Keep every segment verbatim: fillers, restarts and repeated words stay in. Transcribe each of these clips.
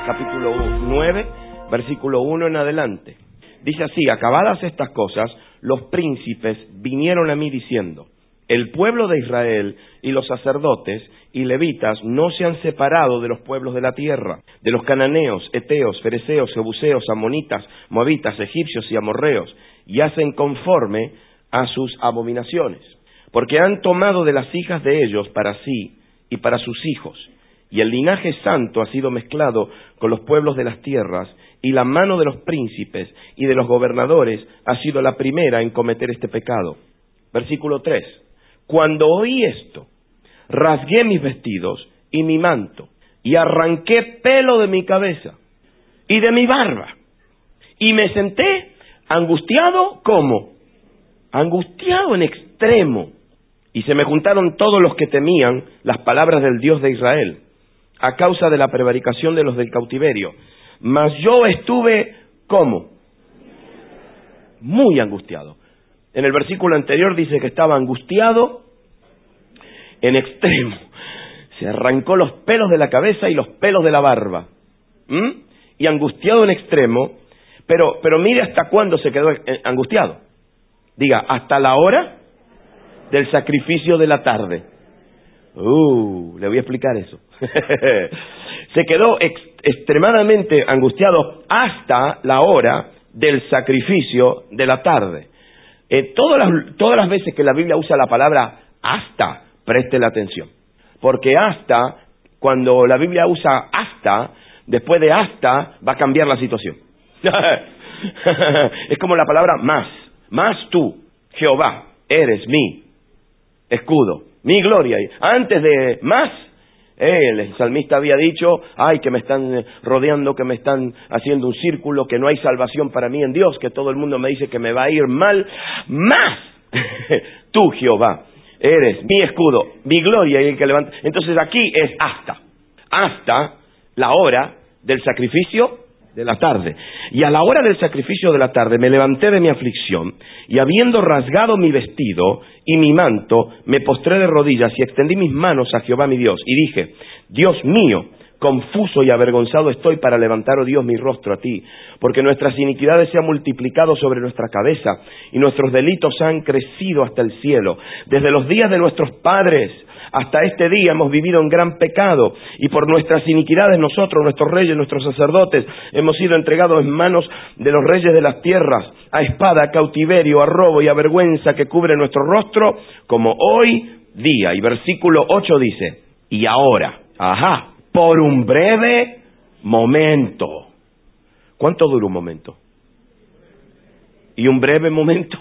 capítulo nueve, versículo uno en adelante. Dice así: acabadas estas cosas, los príncipes vinieron a mí diciendo: el pueblo de Israel y los sacerdotes y levitas no se han separado de los pueblos de la tierra, de los cananeos, heteos, fereceos, jebuseos, amonitas, moabitas, egipcios y amorreos, y hacen conforme a sus abominaciones, porque han tomado de las hijas de ellos para sí y para sus hijos, y el linaje santo ha sido mezclado con los pueblos de las tierras, y la mano de los príncipes y de los gobernadores ha sido la primera en cometer este pecado. Versículo tres. Cuando oí esto, rasgué mis vestidos y mi manto, y arranqué pelo de mi cabeza y de mi barba, y me senté angustiado como, angustiado en extremo, y se me juntaron todos los que temían las palabras del Dios de Israel, a causa de la prevaricación de los del cautiverio. Mas yo estuve como, muy angustiado. En el versículo anterior dice que estaba angustiado en extremo. Se arrancó los pelos de la cabeza y los pelos de la barba. ¿Mm? Y angustiado en extremo. Pero, pero mire hasta cuándo se quedó angustiado. Diga, hasta la hora del sacrificio de la tarde. Uh, le voy a explicar eso. Se quedó ex, extremadamente angustiado hasta la hora del sacrificio de la tarde. Eh, todas, las, todas las veces que la Biblia usa la palabra hasta, preste la atención. Porque hasta, cuando la Biblia usa hasta, después de hasta va a cambiar la situación. Es como la palabra más. Más tú, Jehová, eres mi escudo, mi gloria. Antes de más, eh, el salmista había dicho: ay, que me están rodeando, que me están haciendo un círculo, que no hay salvación para mí en Dios, que todo el mundo me dice que me va a ir mal. Más tú, Jehová, eres mi escudo, mi gloria y el que levanta. Entonces aquí es hasta, hasta la hora del sacrificio de la tarde. Y a la hora del sacrificio de la tarde me levanté de mi aflicción, y habiendo rasgado mi vestido y mi manto, me postré de rodillas y extendí mis manos a Jehová mi Dios, y dije: Dios mío, confuso y avergonzado estoy para levantar, oh Dios, mi rostro a ti, porque nuestras iniquidades se han multiplicado sobre nuestra cabeza, y nuestros delitos han crecido hasta el cielo. Desde los días de nuestros padres hasta este día hemos vivido en gran pecado, y por nuestras iniquidades nosotros, nuestros reyes, nuestros sacerdotes, hemos sido entregados en manos de los reyes de las tierras, a espada, a cautiverio, a robo y a vergüenza que cubre nuestro rostro, como hoy día. Y versículo ocho dice: y ahora, ajá, por un breve momento. ¿Cuánto dura un momento? ¿Y un breve momento?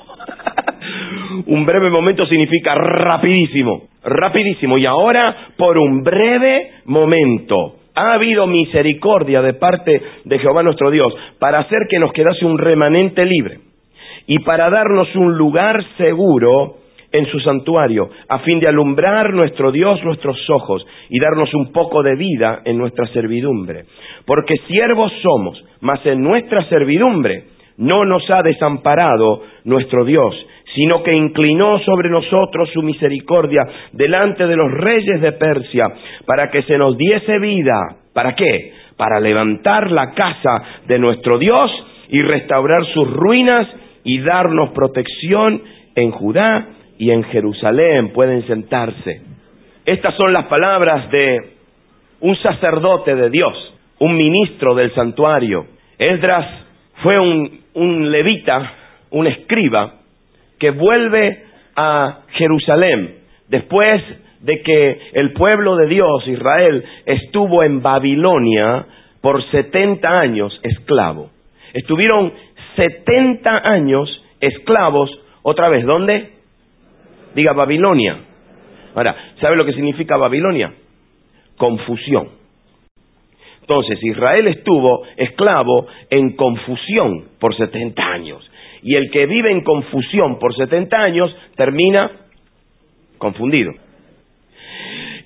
Un breve momento significa rapidísimo, rapidísimo. Y ahora, por un breve momento, ha habido misericordia de parte de Jehová nuestro Dios, para hacer que nos quedase un remanente libre, y para darnos un lugar seguro en su santuario, a fin de alumbrar nuestro Dios nuestros ojos, y darnos un poco de vida en nuestra servidumbre. Porque siervos somos, mas en nuestra servidumbre no nos ha desamparado nuestro Dios, sino que inclinó sobre nosotros su misericordia delante de los reyes de Persia, para que se nos diese vida. ¿Para qué? Para levantar la casa de nuestro Dios y restaurar sus ruinas, y darnos protección en Judá y en Jerusalén. Pueden sentarse. Estas son las palabras de un sacerdote de Dios, un ministro del santuario. Esdras fue un, un levita, un escriba, que vuelve a Jerusalén después de que el pueblo de Dios, Israel, estuvo en Babilonia por setenta años esclavo. Estuvieron setenta años esclavos, otra vez, ¿dónde? Diga, Babilonia. Ahora, ¿sabe lo que significa Babilonia? Confusión. Entonces, Israel estuvo esclavo en confusión por setenta años. Y el que vive en confusión por setenta años termina confundido.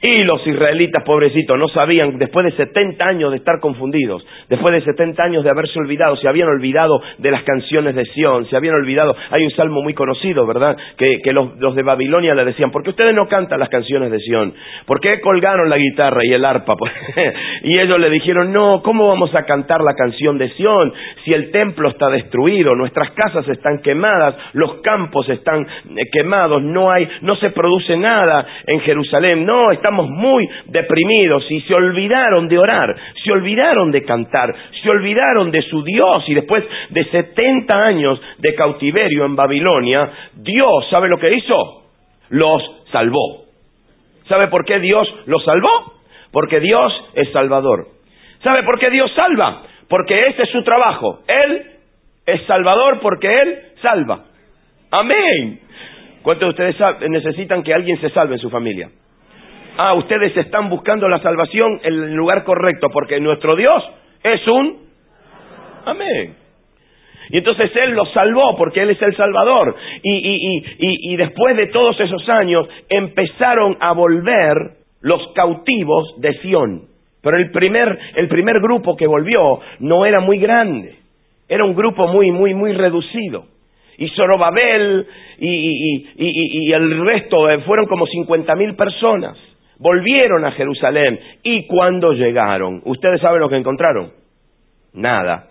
Y los israelitas, pobrecitos, no sabían, después de setenta años de estar confundidos, después de setenta años de haberse olvidado, se habían olvidado de las canciones de Sión, se habían olvidado, hay un salmo muy conocido, ¿verdad? Que, que los, los de Babilonia le decían, ¿por qué ustedes no cantan las canciones de Sión? ¿Por qué colgaron la guitarra y el arpa? Y ellos le dijeron, no, ¿cómo vamos a cantar la canción de Sión si el templo está destruido, nuestras casas están quemadas, los campos están quemados, no hay, no se produce nada en Jerusalén? No, estamos muy deprimidos. Y se olvidaron de orar, se olvidaron de cantar, se olvidaron de su Dios. Y después de setenta años de cautiverio en Babilonia, Dios, ¿sabe lo que hizo? Los salvó. ¿Sabe por qué Dios los salvó? Porque Dios es salvador. ¿Sabe por qué Dios salva? Porque ese es su trabajo. Él es salvador porque Él salva. Amén. ¿Cuántos de ustedes necesitan que alguien se salve en su familia? Ah, ustedes están buscando la salvación en el lugar correcto, porque nuestro Dios es un... Amén. Y entonces Él los salvó porque Él es el Salvador. Y, y, y, y, y después de todos esos años empezaron a volver los cautivos de Sión. Pero el primer, el primer grupo que volvió no era muy grande. Era un grupo muy, muy, muy reducido. Y Zorobabel y, y, y, y, y el resto fueron como cincuenta mil personas. Volvieron a Jerusalén. Y cuando llegaron, ¿ustedes saben lo que encontraron? Nada.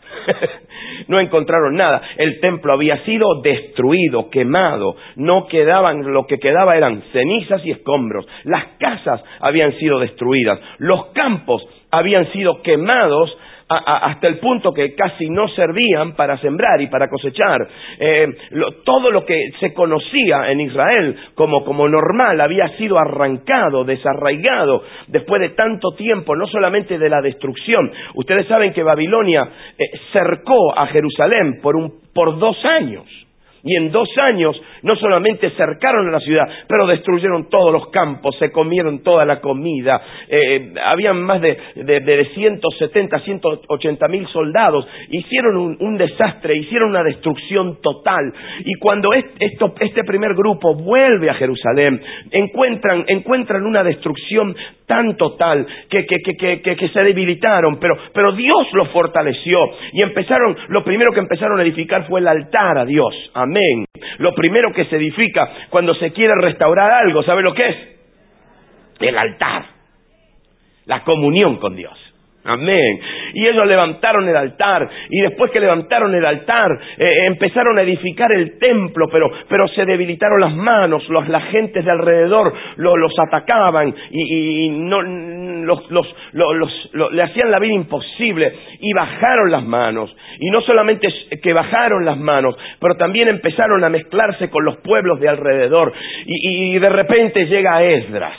No encontraron nada. El templo había sido destruido, quemado. No quedaban, lo que quedaba eran cenizas y escombros. Las casas habían sido destruidas. Los campos habían sido quemados a, a, hasta el punto que casi no servían para sembrar y para cosechar. Eh, lo, todo lo que se conocía en Israel como, como normal había sido arrancado, desarraigado después de tanto tiempo, no solamente de la destrucción. Ustedes saben que Babilonia eh, cercó a Jerusalén por, un, por dos años. Y en dos años no solamente cercaron a la ciudad, pero destruyeron todos los campos, se comieron toda la comida. Eh, habían más de, de, de ciento setenta, ciento ochenta mil soldados. Hicieron un, un desastre, hicieron una destrucción total. Y cuando es, esto, este primer grupo vuelve a Jerusalén, encuentran, encuentran una destrucción tan total que, que, que, que, que, que se debilitaron, pero, pero Dios los fortaleció. Y empezaron, lo primero que empezaron a edificar fue el altar a Dios. Amén. Amén. Lo primero que se edifica cuando se quiere restaurar algo, ¿sabe lo que es? El altar. La comunión con Dios. Amén. Y ellos levantaron el altar, y después que levantaron el altar, eh, empezaron a edificar el templo, pero, pero se debilitaron las manos, los, las gentes de alrededor lo, los atacaban, y, y no, los, los, los, los, los, le hacían la vida imposible, y bajaron las manos. Y no solamente que bajaron las manos, pero también empezaron a mezclarse con los pueblos de alrededor, y, y de repente llega Esdras.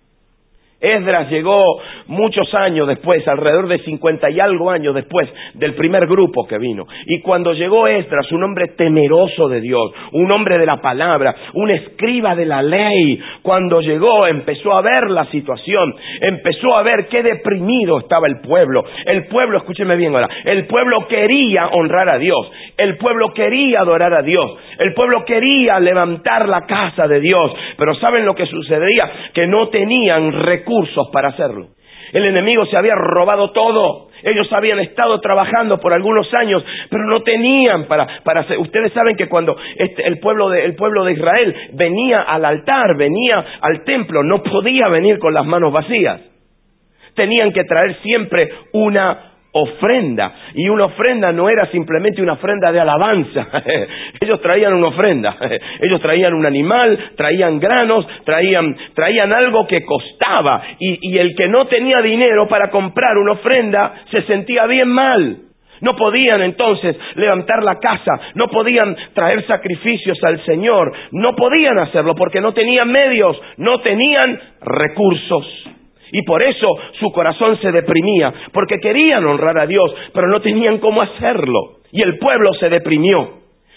Esdras llegó muchos años después, alrededor de cincuenta y algo años después del primer grupo que vino. Y cuando llegó Esdras, un hombre temeroso de Dios, un hombre de la palabra, un escriba de la ley, cuando llegó empezó a ver la situación, empezó a ver qué deprimido estaba el pueblo. El pueblo, escúcheme bien ahora, el pueblo quería honrar a Dios, el pueblo quería adorar a Dios, el pueblo quería levantar la casa de Dios, pero ¿saben lo que sucedía? Que no tenían recursos para hacerlo. El enemigo se había robado todo. Ellos habían estado trabajando por algunos años, pero no tenían para, para hacer. Ustedes saben que cuando este, el, pueblo de, el pueblo de Israel venía al altar, venía al templo, no podía venir con las manos vacías. Tenían que traer siempre una ofrenda, y una ofrenda no era simplemente una ofrenda de alabanza. Ellos traían una ofrenda, ellos traían un animal, traían granos, traían, traían algo que costaba, y, y el que no tenía dinero para comprar una ofrenda se sentía bien mal. No podían entonces levantar la casa, no podían traer sacrificios al Señor, no podían hacerlo porque no tenían medios, no tenían recursos. Y por eso su corazón se deprimía, porque querían honrar a Dios, pero no tenían cómo hacerlo. Y el pueblo se deprimió.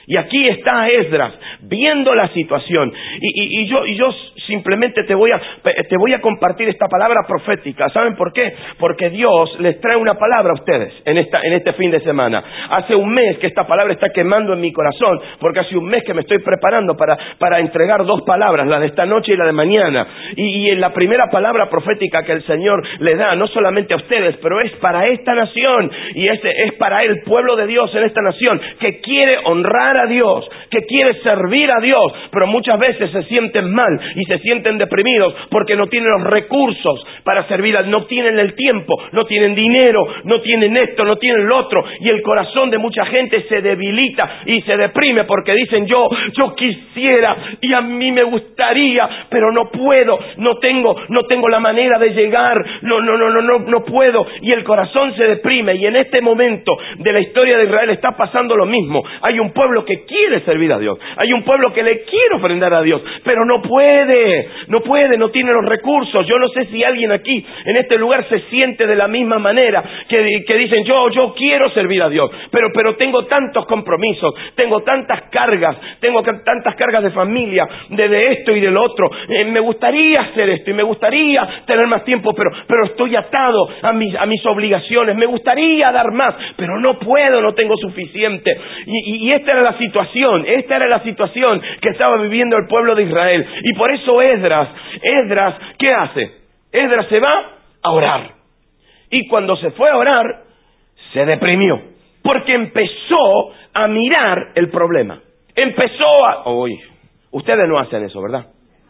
Y aquí está Esdras, viendo la situación. Y, y, y, yo, y yo simplemente te voy, a, te voy a compartir esta palabra profética. ¿Saben por qué? Porque Dios les trae una palabra a ustedes en, esta, en este fin de semana. Hace un mes que esta palabra está quemando en mi corazón, porque hace un mes que me estoy preparando para, para entregar dos palabras, la de esta noche y la de mañana. Y, y en la primera palabra profética que el Señor le da, no solamente a ustedes, pero es para esta nación. Y es, es para el pueblo de Dios en esta nación, que quiere honrar a Dios, que quiere servir a Dios, pero muchas veces se sienten mal y se sienten deprimidos porque no tienen los recursos para servir, a, no tienen el tiempo, no tienen dinero, no tienen esto, no tienen lo otro, y el corazón de mucha gente se debilita y se deprime porque dicen yo, yo quisiera y a mí me gustaría, pero no puedo, no tengo, no tengo la manera de llegar, no, no, no, no, no, no puedo, y el corazón se deprime. Y en este momento de la historia de Israel está pasando lo mismo. Hay un pueblo que quiere servir a Dios, hay un pueblo que le quiere ofrendar a Dios, pero no puede, no puede, no tiene los recursos. Yo no sé si alguien aquí en este lugar se siente de la misma manera, que, que dicen yo, yo quiero servir a Dios, pero, pero tengo tantos compromisos, tengo tantas cargas, tengo tantas cargas de familia, de, de esto y del otro, eh, me gustaría hacer esto y me gustaría tener más tiempo, pero, pero estoy atado a mis, a mis obligaciones, me gustaría dar más, pero no puedo, no tengo suficiente. Y, y, y esta era la situación, esta era la situación que estaba viviendo el pueblo de Israel. Y por eso Esdras, Esdras, ¿qué hace? Esdras se va a orar. Y cuando se fue a orar, se deprimió, porque empezó a mirar el problema. Empezó a... Uy, ustedes no hacen eso, ¿verdad?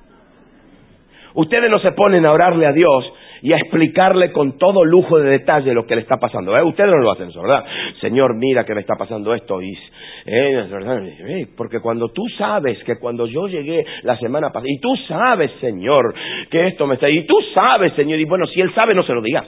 Ustedes no se ponen a orarle a Dios y a explicarle con todo lujo de detalle lo que le está pasando. ¿Eh? Ustedes no lo hacen eso, ¿verdad? Señor, mira que me está pasando esto. Y, eh, ¿verdad? Porque cuando tú sabes que cuando yo llegué la semana pasada, y tú sabes, Señor, que esto me está... Y tú sabes, Señor, y bueno, si Él sabe, no se lo digas.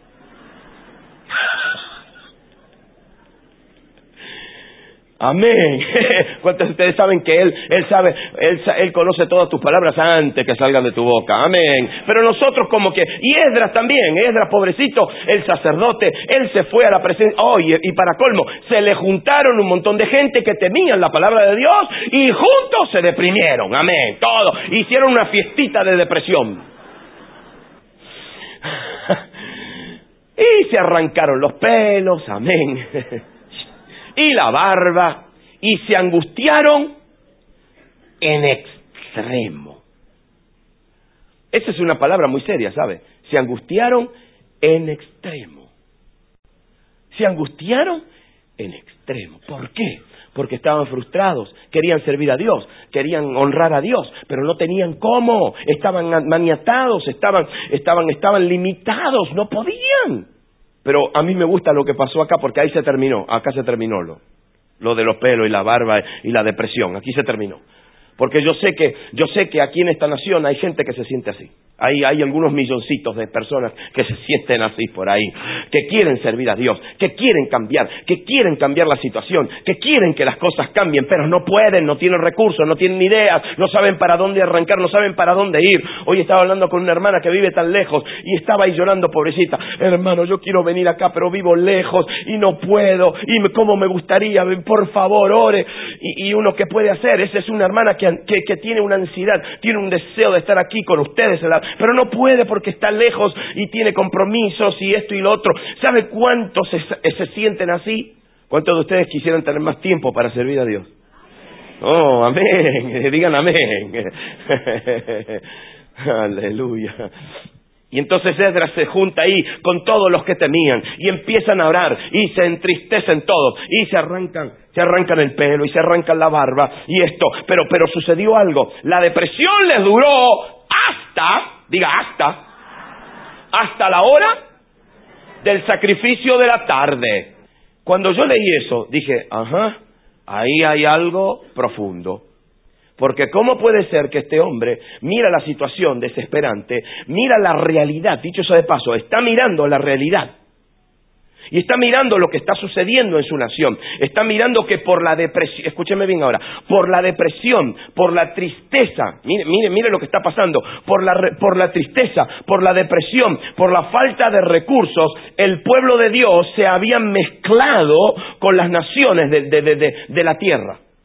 Amén. ¿Cuántos de ustedes saben que Él, Él sabe, Él, Él conoce todas tus palabras antes que salgan de tu boca? Amén. Pero nosotros como que, y Esdras también, Esdras pobrecito, el sacerdote, él se fue a la presencia, oh, y, y para colmo, se le juntaron un montón de gente que temían la palabra de Dios y juntos se deprimieron. Amén. Todo. Hicieron una fiestita de depresión. Y se arrancaron los pelos. Amén. Y la barba, y se angustiaron en extremo. Esa es una palabra muy seria, ¿sabe? Se angustiaron en extremo. Se angustiaron en extremo. ¿Por qué? Porque estaban frustrados, querían servir a Dios, querían honrar a Dios, pero no tenían cómo, estaban maniatados, estaban, estaban, estaban limitados, no podían. Pero a mí me gusta lo que pasó acá, porque ahí se terminó, acá se terminó lo, lo de los pelos y la barba y la depresión, aquí se terminó. Porque yo sé que, yo sé que aquí en esta nación hay gente que se siente así. Hay, hay algunos milloncitos de personas que se sienten así por ahí, que quieren servir a Dios, que quieren cambiar, que quieren cambiar la situación, que quieren que las cosas cambien, pero no pueden, no tienen recursos, no tienen ideas, no saben para dónde arrancar, no saben para dónde ir. Hoy estaba hablando con una hermana que vive tan lejos y estaba ahí llorando, pobrecita. Hermano, yo quiero venir acá, pero vivo lejos y no puedo, y me, cómo me gustaría, por favor, ore. Y, y uno, ¿qué puede hacer? Esa es una hermana que Que, que tiene una ansiedad, tiene un deseo de estar aquí con ustedes, pero no puede porque está lejos y tiene compromisos y esto y lo otro. ¿Sabe cuántos se, se sienten así? ¿Cuántos de ustedes quisieran tener más tiempo para servir a Dios? Oh, amén, digan amén. Aleluya. Y entonces Esdras se junta ahí con todos los que temían y empiezan a orar y se entristecen todos y se arrancan, se arrancan el pelo y se arrancan la barba y esto. Pero, pero sucedió algo. La depresión les duró hasta, diga hasta, hasta la hora del sacrificio de la tarde. Cuando yo leí eso, dije, ajá, ahí hay algo profundo. Porque ¿cómo puede ser que este hombre mira la situación desesperante, mira la realidad, dicho eso de paso, está mirando la realidad? Y está mirando lo que está sucediendo en su nación. Está mirando que por la depresión, escúcheme bien ahora, por la depresión, por la tristeza, mire, mire, mire lo que está pasando, por la, por la tristeza, por la depresión, por la falta de recursos, el pueblo de Dios se había mezclado con las naciones de, de, de, de, de la tierra.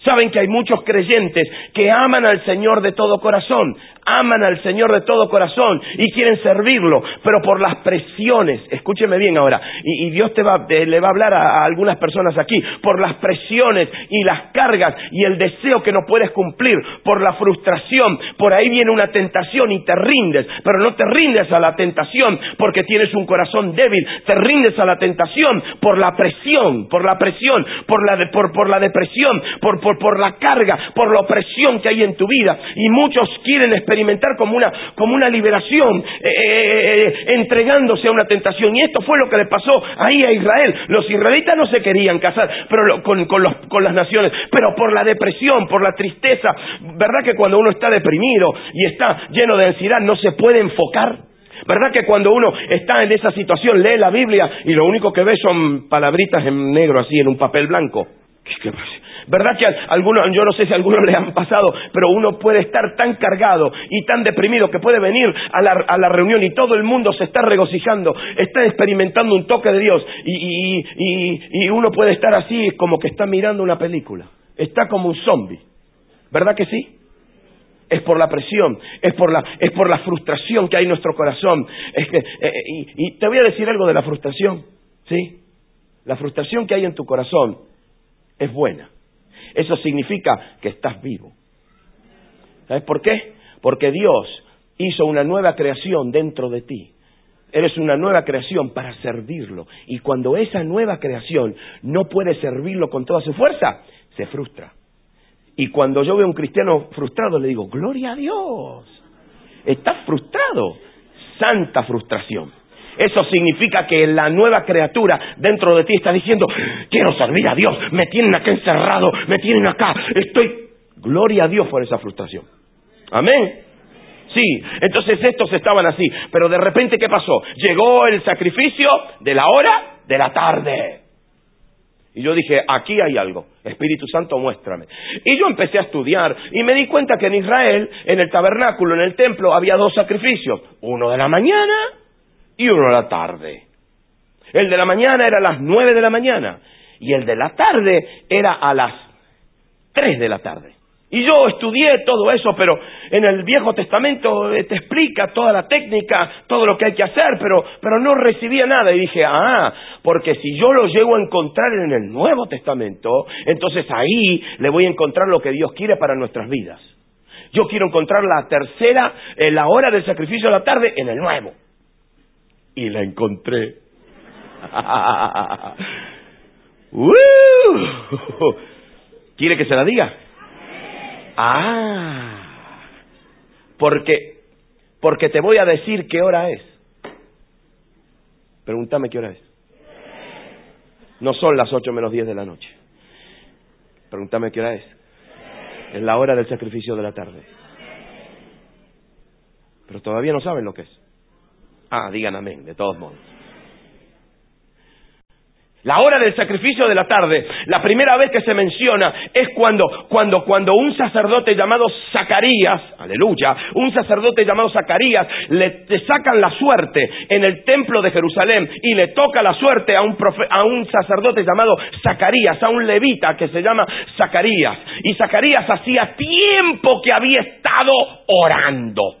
Saben que hay muchos creyentes que aman al Señor de todo corazón, aman al Señor de todo corazón y quieren servirlo, pero por las presiones, escúcheme bien ahora, y, y Dios te va, te, le va a hablar a, a algunas personas aquí, por las presiones y las cargas y el deseo que no puedes cumplir, por la frustración, por ahí viene una tentación y te rindes, pero no te rindes a la tentación porque tienes un corazón débil, te rindes a la tentación por la presión, por la presión, por la, de, por, por la depresión, por, por por la carga, por la opresión que hay en tu vida, y muchos quieren experimentar como una, como una liberación, eh, eh, eh, entregándose a una tentación, y esto fue lo que le pasó ahí a Israel. Los israelitas no se querían casar pero lo, con, con, los, con las naciones, pero por la depresión, por la tristeza, ¿verdad que cuando uno está deprimido y está lleno de ansiedad no se puede enfocar? ¿Verdad que cuando uno está en esa situación lee la Biblia y lo único que ve son palabritas en negro así en un papel blanco? ¿Qué, qué pasa? ¿Verdad que a algunos, yo no sé si a algunos le han pasado, pero uno puede estar tan cargado y tan deprimido que puede venir a la, a la reunión y todo el mundo se está regocijando, está experimentando un toque de Dios y, y, y, y uno puede estar así como que está mirando una película, está como un zombie? ¿Verdad que sí? Es por la presión, es por la, es por la frustración que hay en nuestro corazón. Es que, eh, y, y te voy a decir algo de la frustración, ¿sí? La frustración que hay en tu corazón es buena. Eso significa que estás vivo. ¿Sabes por qué? Porque Dios hizo una nueva creación dentro de ti. Eres una nueva creación para servirlo. Y cuando esa nueva creación no puede servirlo con toda su fuerza, se frustra. Y cuando yo veo a un cristiano frustrado, le digo, gloria a Dios. Estás frustrado. Santa frustración. Eso significa que la nueva criatura dentro de ti está diciendo, quiero servir a Dios, me tienen acá encerrado, me tienen acá, estoy... Gloria a Dios por esa frustración. Amén. Sí, entonces estos estaban así, pero de repente, ¿qué pasó? Llegó el sacrificio de la hora de la tarde. Y yo dije, aquí hay algo, Espíritu Santo, muéstrame. Y yo empecé a estudiar y me di cuenta que en Israel, en el tabernáculo, en el templo, había dos sacrificios, uno de la mañana y uno de la tarde. El de la mañana era a las nueve de la mañana y el de la tarde era a las tres de la tarde. Y yo estudié todo eso, pero en el Viejo Testamento te explica toda la técnica, todo lo que hay que hacer, pero, pero no recibía nada. Y dije, ah, porque si yo lo llego a encontrar en el Nuevo Testamento, entonces ahí le voy a encontrar lo que Dios quiere para nuestras vidas. Yo quiero encontrar la tercera, eh, la hora del sacrificio de la tarde en el Nuevo. Y la encontré. ¡Uh! ¿Quiere que se la diga? Ah, porque, porque te voy a decir qué hora es. Pregúntame qué hora es. No son las ocho menos diez de la noche. Pregúntame qué hora es. Es la hora del sacrificio de la tarde. Pero todavía no saben lo que es. Ah, digan amén, de todos modos. La hora del sacrificio de la tarde, la primera vez que se menciona es cuando, cuando, cuando un sacerdote llamado Zacarías, aleluya, un sacerdote llamado Zacarías, le, le sacan la suerte en el templo de Jerusalén y le toca la suerte a un, profe, a un sacerdote llamado Zacarías, a un levita que se llama Zacarías. Y Zacarías hacía tiempo que había estado orando.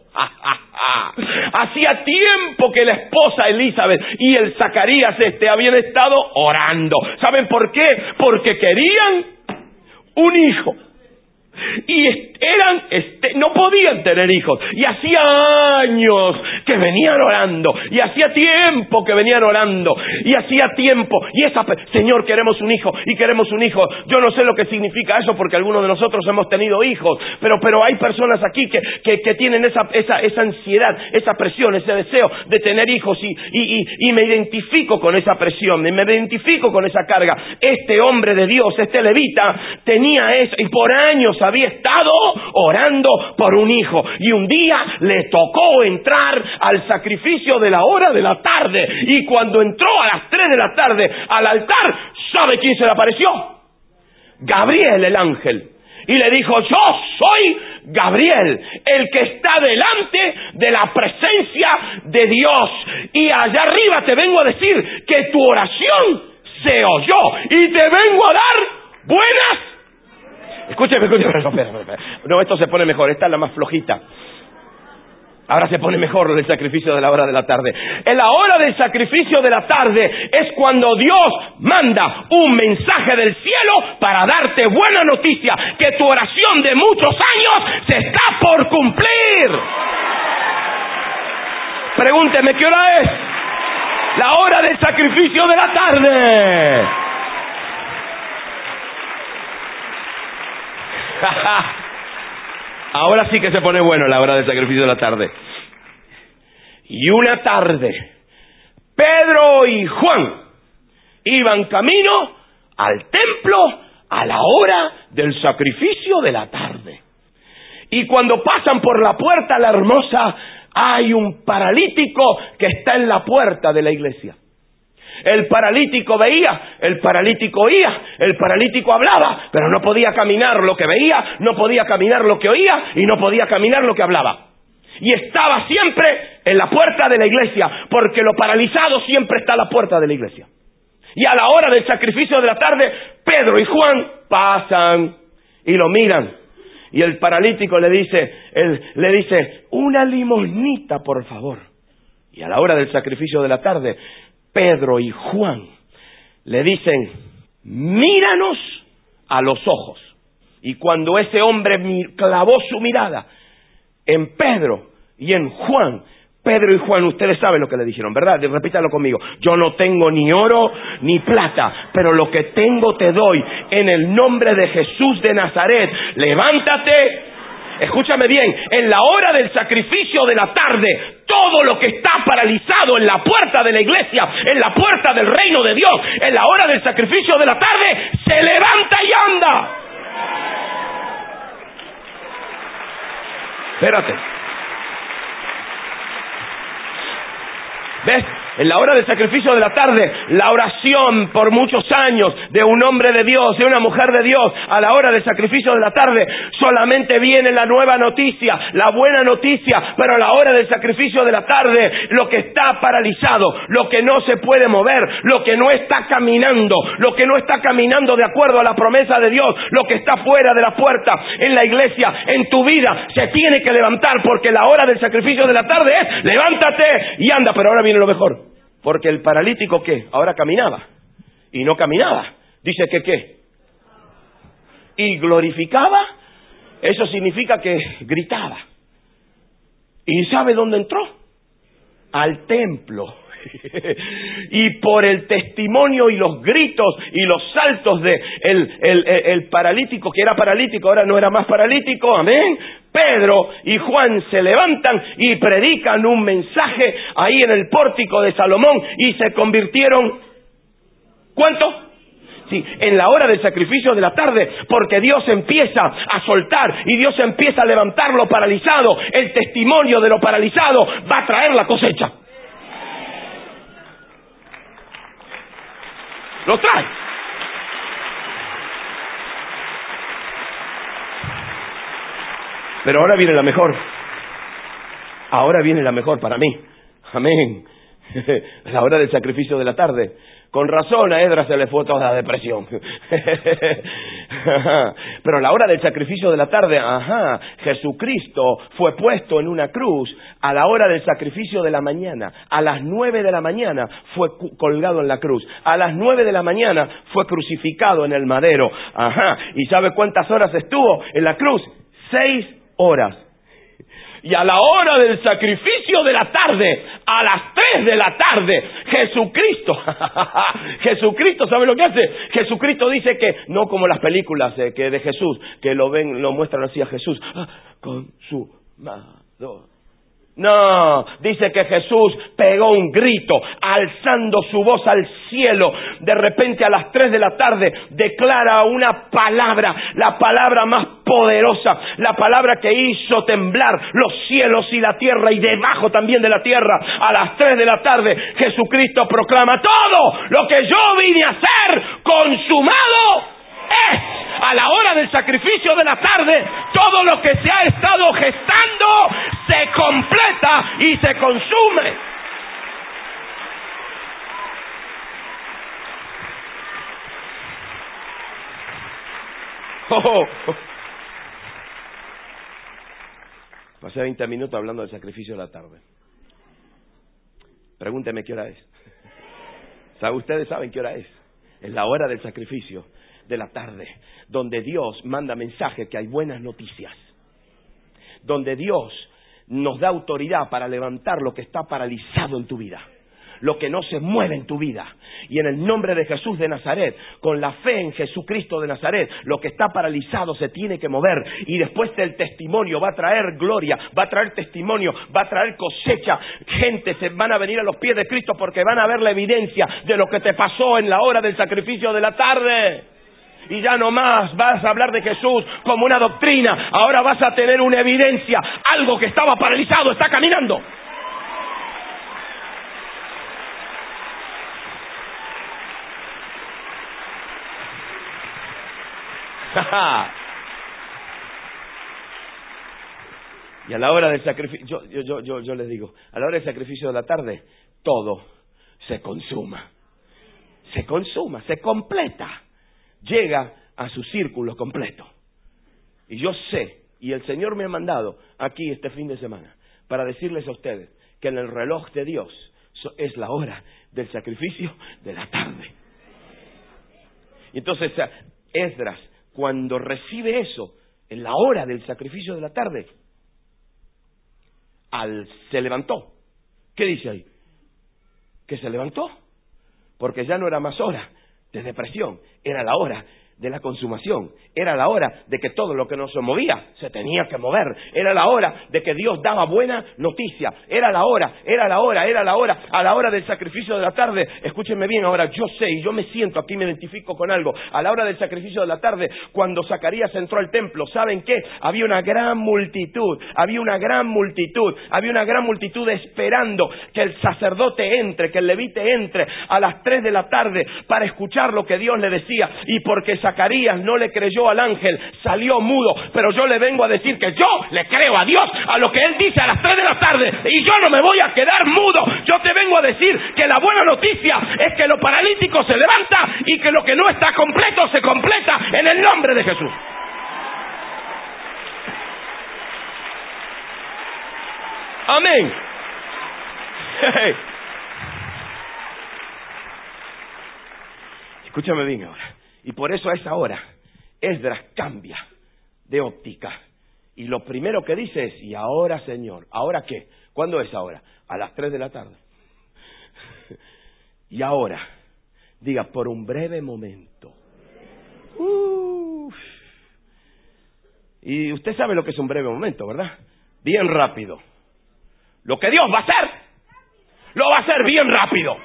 Hacía tiempo que la esposa Elizabeth y el Zacarías este habían estado orando. ¿Saben por qué? Porque querían un hijo. Y eran, este, no podían tener hijos. Y hacía años que venían orando. Y hacía tiempo que venían orando. Y hacía tiempo. Y esa, Señor, queremos un hijo. Y queremos un hijo. Yo no sé lo que significa eso porque algunos de nosotros hemos tenido hijos. Pero, pero hay personas aquí que, que, que tienen esa, esa, esa ansiedad, esa presión, ese deseo de tener hijos. Y, y, y, y me identifico con esa presión. Y me identifico con esa carga. Este hombre de Dios, este levita, tenía eso. Y por años había estado orando por un hijo y un día le tocó entrar al sacrificio de la hora de la tarde y cuando entró a las tres de la tarde al altar, ¿sabe quién se le apareció? Gabriel, el ángel, y le dijo, yo soy Gabriel, el que está delante de la presencia de Dios y allá arriba te vengo a decir que tu oración se oyó y te vengo a dar buenas. Escúcheme, escúcheme. No, espera, espera. No, esto se pone mejor. Esta es la más flojita. Ahora se pone mejor el sacrificio de la hora de la tarde. En la hora del sacrificio de la tarde es cuando Dios manda un mensaje del cielo para darte buena noticia, que tu oración de muchos años se está por cumplir. Pregúnteme, ¿qué hora es? La hora del sacrificio de la tarde. Ahora sí que se pone bueno la hora del sacrificio de la tarde. Y una tarde, Pedro y Juan iban camino al templo a la hora del sacrificio de la tarde. Y cuando pasan por la puerta la hermosa, hay un paralítico que está en la puerta de la iglesia. El paralítico veía, el paralítico oía, el paralítico hablaba, pero no podía caminar lo que veía, no podía caminar lo que oía y no podía caminar lo que hablaba. Y estaba siempre en la puerta de la iglesia, porque lo paralizado siempre está a la puerta de la iglesia. Y a la hora del sacrificio de la tarde, Pedro y Juan pasan y lo miran. Y el paralítico le dice, él, le dice, una limosnita, por favor. Y a la hora del sacrificio de la tarde, Pedro y Juan le dicen, míranos a los ojos. Y cuando ese hombre clavó su mirada en Pedro y en Juan, Pedro y Juan, ustedes saben lo que le dijeron, ¿verdad? Repítalo conmigo. Yo no tengo ni oro ni plata, pero lo que tengo te doy. En el nombre de Jesús de Nazaret, levántate. Escúchame bien, en la hora del sacrificio de la tarde, todo lo que está paralizado en la puerta de la iglesia, en la puerta del reino de Dios, en la hora del sacrificio de la tarde, se levanta y anda. Espérate. ¿Ves? En la hora del sacrificio de la tarde, la oración por muchos años de un hombre de Dios, de una mujer de Dios, a la hora del sacrificio de la tarde, solamente viene la nueva noticia, la buena noticia, pero a la hora del sacrificio de la tarde, lo que está paralizado, lo que no se puede mover, lo que no está caminando, lo que no está caminando de acuerdo a la promesa de Dios, lo que está fuera de la puerta, en la iglesia, en tu vida, se tiene que levantar, porque la hora del sacrificio de la tarde es, levántate y anda. Pero ahora viene lo mejor. Porque el paralítico, ¿qué? Ahora caminaba. Y no caminaba. Dice que, ¿qué? Y glorificaba. Eso significa que gritaba. ¿Y sabe dónde entró? Al templo. Y por el testimonio y los gritos y los saltos de el, el, el, el paralítico, que era paralítico, ahora no era más paralítico, amén. Pedro y Juan se levantan y predican un mensaje ahí en el pórtico de Salomón y se convirtieron, ¿cuánto? Sí, en la hora del sacrificio de la tarde, porque Dios empieza a soltar y Dios empieza a levantar lo paralizado. El testimonio de lo paralizado va a traer la cosecha. Lo trae. Pero ahora viene la mejor. Ahora viene la mejor para mí. Amén. La hora del sacrificio de la tarde. Con razón a Edra se le fue toda la depresión. Pero la hora del sacrificio de la tarde, ajá, Jesucristo fue puesto en una cruz a la hora del sacrificio de la mañana. A las nueve de la mañana fue colgado en la cruz. A las nueve de la mañana fue crucificado en el madero. Ajá. ¿Y sabe cuántas horas estuvo en la cruz? Seis horas. Y a la hora del sacrificio de la tarde, a las tres de la tarde, Jesucristo, Jesucristo, ¿sabe lo que hace? Jesucristo dice que, no como las películas eh, que de Jesús, que lo ven, lo muestran así a Jesús, ah, consumado. No, dice que Jesús pegó un grito, alzando su voz al cielo. De repente a las tres de la tarde declara una palabra, la palabra más poderosa, la palabra que hizo temblar los cielos y la tierra y debajo también de la tierra. A las tres de la tarde Jesucristo proclama: todo lo que yo vine a hacer consumado es. A la hora del sacrificio de la tarde, todo lo que se ha estado gestando se completa y se consume. Oh. Pasé veinte minutos hablando del sacrificio de la tarde. Pregúnteme qué hora es. ¿Sabe? Ustedes saben qué hora es. Es la hora del sacrificio de la tarde, donde Dios manda mensaje que hay buenas noticias, donde Dios nos da autoridad para levantar lo que está paralizado en tu vida, lo que no se mueve en tu vida. Y en el nombre de Jesús de Nazaret, con la fe en Jesucristo de Nazaret, lo que está paralizado se tiene que mover. Y después del testimonio va a traer gloria, va a traer testimonio, va a traer cosecha. Gente se van a venir a los pies de Cristo porque van a ver la evidencia de lo que te pasó en la hora del sacrificio de la tarde. Y ya no más vas a hablar de Jesús como una doctrina. Ahora vas a tener una evidencia. Algo que estaba paralizado está caminando. Y a la hora del sacrificio, yo, yo, yo, yo, yo les digo, a la hora del sacrificio de la tarde, todo se consuma. Se consuma, se completa. Llega a su círculo completo. Y yo sé, y el Señor me ha mandado aquí este fin de semana, para decirles a ustedes que en el reloj de Dios es la hora del sacrificio de la tarde. Y entonces, Esdras, cuando recibe eso, en la hora del sacrificio de la tarde, al, se levantó. ¿Qué dice ahí? Que se levantó, porque ya no era más hora de depresión, era la hora de la consumación, era la hora de que todo lo que no se movía se tenía que mover, era la hora de que Dios daba buena noticia, era la hora, era la hora, era la hora, a la hora del sacrificio de la tarde. Escúchenme bien, ahora yo sé y yo me siento, aquí me identifico con algo, a la hora del sacrificio de la tarde, cuando Zacarías entró al templo, ¿saben qué? Había una gran multitud, había una gran multitud, había una gran multitud esperando que el sacerdote entre, que el levite entre a las tres de la tarde para escuchar lo que Dios le decía. Y porque Zacarías no le creyó al ángel, salió mudo. Pero yo le vengo a decir que yo le creo a Dios, a lo que Él dice a las tres de la tarde, y yo no me voy a quedar mudo. Yo te vengo a decir que la buena noticia es que lo paralítico se levanta y que lo que no está completo se completa en el nombre de Jesús. Amén. Hey. Escúchame bien ahora. Y por eso a esa hora, Esdras cambia de óptica. Y lo primero que dice es, y ahora, Señor, ¿ahora qué? ¿Cuándo es ahora? A las tres de la tarde. Y ahora, diga, por un breve momento. Uf. Y usted sabe lo que es un breve momento, ¿verdad? Bien rápido. Lo que Dios va a hacer, lo va a hacer bien rápido.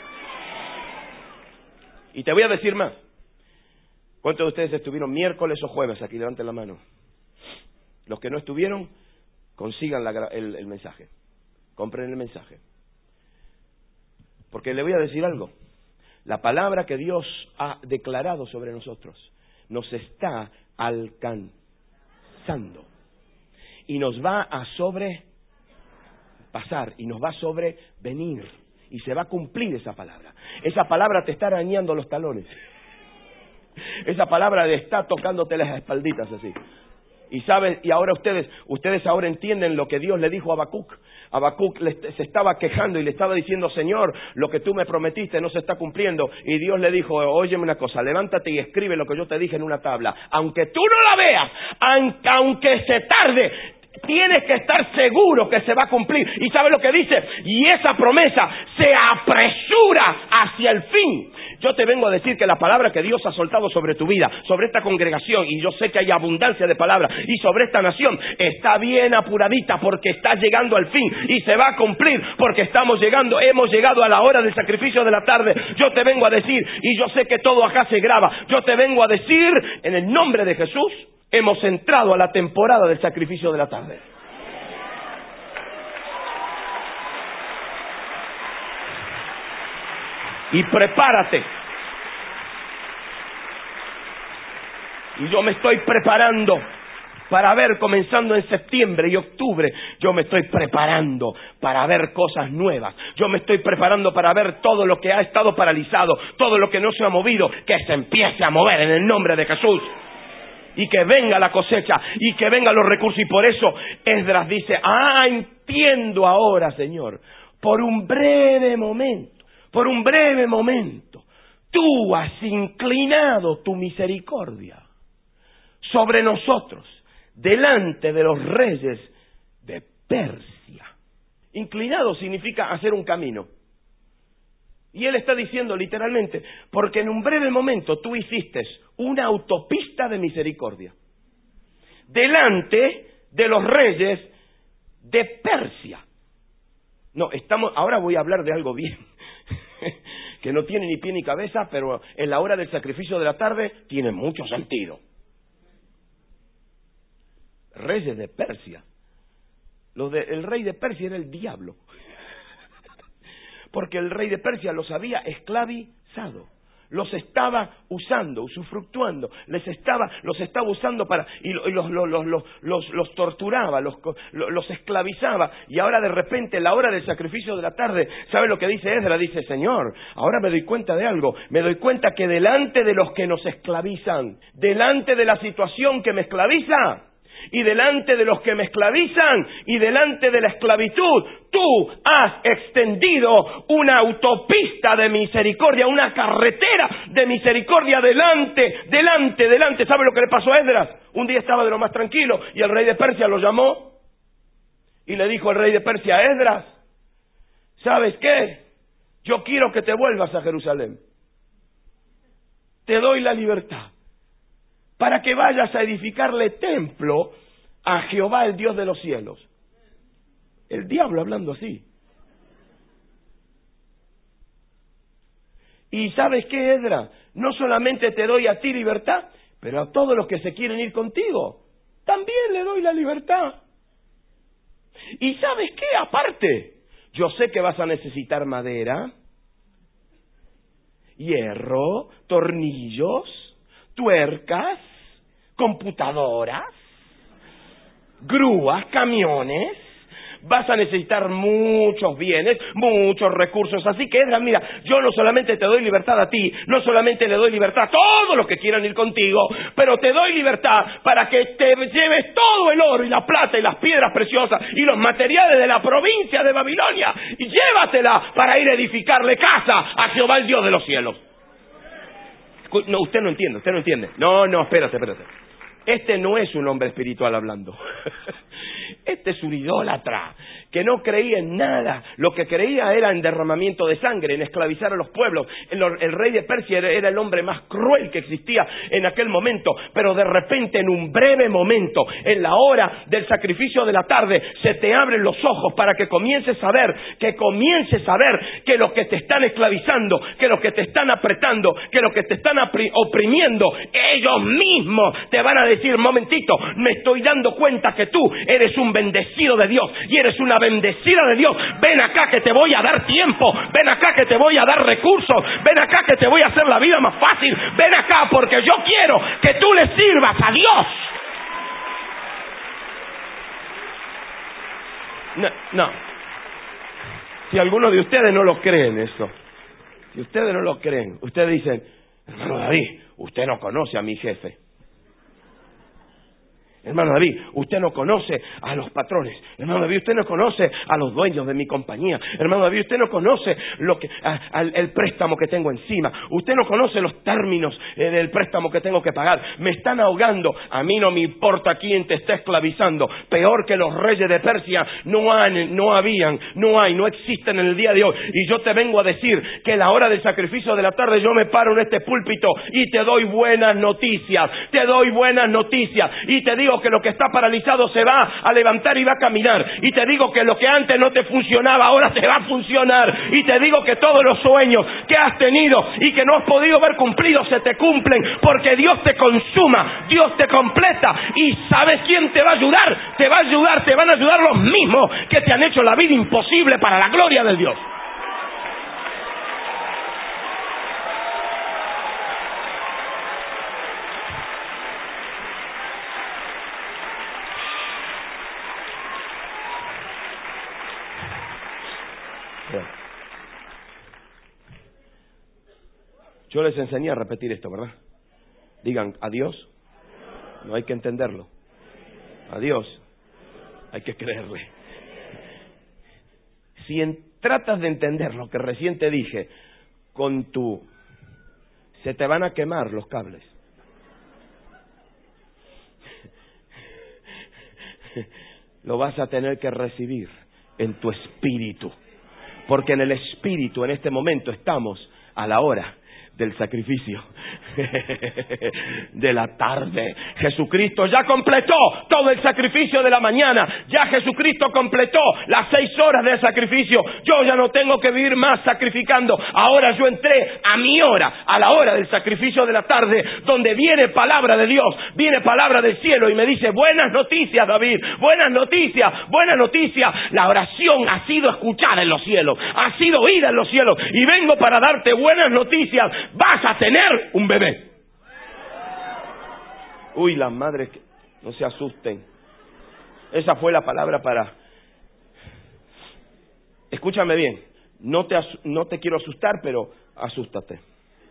Y te voy a decir más. ¿Cuántos de ustedes estuvieron miércoles o jueves? Aquí levanten la mano. Los que no estuvieron, consigan la, el, el mensaje. Compren el mensaje. Porque le voy a decir algo. La palabra que Dios ha declarado sobre nosotros nos está alcanzando. Y nos va a sobrepasar. Y nos va a sobrevenir. Y se va a cumplir esa palabra. Esa palabra te está arañando los talones. Esa palabra le está tocándote las espalditas así. Y sabes, y ahora ustedes, ustedes ahora entienden lo que Dios le dijo a Habacuc. Habacuc le, se estaba quejando y le estaba diciendo, Señor, lo que tú me prometiste no se está cumpliendo. Y Dios le dijo, óyeme una cosa, levántate y escribe lo que yo te dije en una tabla. Aunque tú no la veas, aunque, aunque se tarde, tienes que estar seguro que se va a cumplir. ¿Y sabe lo que dice? Y esa promesa se apresura hacia el fin. Yo te vengo a decir que la palabra que Dios ha soltado sobre tu vida, sobre esta congregación, y yo sé que hay abundancia de palabras, y sobre esta nación, está bien apuradita porque está llegando al fin, y se va a cumplir porque estamos llegando, hemos llegado a la hora del sacrificio de la tarde. Yo te vengo a decir, y yo sé que todo acá se graba, yo te vengo a decir, en el nombre de Jesús, hemos entrado a la temporada del sacrificio de la tarde. Y prepárate. Y yo me estoy preparando para ver, comenzando en septiembre y octubre, yo me estoy preparando para ver cosas nuevas. Yo me estoy preparando para ver todo lo que ha estado paralizado, todo lo que no se ha movido, que se empiece a mover en el nombre de Jesús. y que venga la cosecha y que vengan los recursos. Y por eso Esdras dice, ah, entiendo ahora, Señor, por un breve momento, por un breve momento, tú has inclinado tu misericordia sobre nosotros, delante de los reyes de Persia. Inclinado significa hacer un camino. Y él está diciendo literalmente, porque en un breve momento tú hiciste una autopista de misericordia delante de los reyes de Persia. No, estamos, ahora voy a hablar de algo bien, que no tiene ni pie ni cabeza, pero en la hora del sacrificio de la tarde tiene mucho sentido. Reyes de Persia. Lo de, el rey de Persia era el diablo. Porque el rey de Persia los había esclavizado, los estaba usando, usufructuando, les estaba, los estaba usando para, y los, los, los, los, los, los torturaba, los, los esclavizaba, y ahora de repente, en la hora del sacrificio de la tarde, ¿sabe lo que dice Esdras? Dice, Señor, ahora me doy cuenta de algo, me doy cuenta que delante de los que nos esclavizan, delante de la situación que me esclaviza, y delante de los que me esclavizan y delante de la esclavitud, tú has extendido una autopista de misericordia, una carretera de misericordia delante, delante, delante. ¿Sabe lo que le pasó a Esdras? Un día estaba de lo más tranquilo y el rey de Persia lo llamó y le dijo al rey de Persia, Esdras, ¿sabes qué? Yo quiero que te vuelvas a Jerusalén. Te doy la libertad para que vayas a edificarle templo a Jehová, el Dios de los cielos. El diablo hablando así. Y ¿sabes qué, Esdras? No solamente te doy a ti libertad, pero a todos los que se quieren ir contigo, también le doy la libertad. Y ¿sabes qué? Aparte, yo sé que vas a necesitar madera, hierro, tornillos, tuercas, computadoras, grúas, camiones. Vas a necesitar muchos bienes, muchos recursos. Así que, Esdras, mira, yo no solamente te doy libertad a ti, no solamente le doy libertad a todos los que quieran ir contigo, pero te doy libertad para que te lleves todo el oro y la plata y las piedras preciosas y los materiales de la provincia de Babilonia y llévatela para ir a edificarle casa a Jehová, el Dios de los cielos. No, usted no entiende, usted no entiende. No, no, espérate, espérate. Este no es un hombre espiritual hablando. Este es un idólatra que no creía en nada. Lo que creía era en derramamiento de sangre, en esclavizar a los pueblos. El, el rey de Persia era, era el hombre más cruel que existía en aquel momento. Pero de repente, en un breve momento, en la hora del sacrificio de la tarde, se te abren los ojos para que comiences a ver, que comiences a ver que los que te están esclavizando, que los que te están apretando, que los que te están oprimiendo, ellos mismos te van a decir, momentito, me estoy dando cuenta que tú eres un bendecido de Dios y eres una bendecida de Dios. Ven acá que te voy a dar tiempo, ven acá que te voy a dar recursos, ven acá que te voy a hacer la vida más fácil, ven acá porque yo quiero que tú le sirvas a Dios. No, no. Si algunos de ustedes no lo creen eso, si ustedes no lo creen, ustedes dicen, hermano David, usted no conoce a mi jefe. Hermano David, usted no conoce a los patrones. Hermano David, usted no conoce a los dueños de mi compañía. Hermano David, usted no conoce lo que, a, a, el préstamo que tengo encima. Usted no conoce los términos eh, del préstamo que tengo que pagar. Me están ahogando. A mí no me importa quién te está esclavizando. Peor que los reyes de Persia no han, no habían, no hay, no existen en el día de hoy. Y yo te vengo a decir que la hora del sacrificio de la tarde yo me paro en este púlpito y te doy buenas noticias. Te doy buenas noticias. Y te digo que lo que está paralizado se va a levantar y va a caminar. Y te digo que lo que antes no te funcionaba ahora te va a funcionar. Y te digo que todos los sueños que has tenido y que no has podido ver cumplidos se te cumplen, porque Dios te consuma, Dios te completa. Y ¿sabes quién te va a ayudar? Te va a ayudar, te van a ayudar los mismos que te han hecho la vida imposible para la gloria de Dios. Yo les enseñé a repetir esto, ¿verdad? Digan, a Dios No hay que entenderlo. A Dios hay que creerle. Si en, tratas de entender lo que recién te dije, con tu... se te van a quemar los cables. Lo vas a tener que recibir en tu espíritu. Porque en el espíritu, en este momento, estamos a la hora del sacrificio de la tarde. Jesucristo ya completó todo el sacrificio de la mañana. Ya Jesucristo completó las seis horas de sacrificio. Yo ya no tengo que vivir más sacrificando. Ahora yo entré a mi hora, a la hora del sacrificio de la tarde, donde viene palabra de Dios, viene palabra del cielo y me dice: buenas noticias, David, buenas noticias, buenas noticias. La oración ha sido escuchada en los cielos, ha sido oída en los cielos, y vengo para darte buenas noticias. Vas a tener un bebé. Uy, las madres, no se asusten. Esa fue la palabra para... Escúchame bien, no te, no te quiero asustar, pero asústate.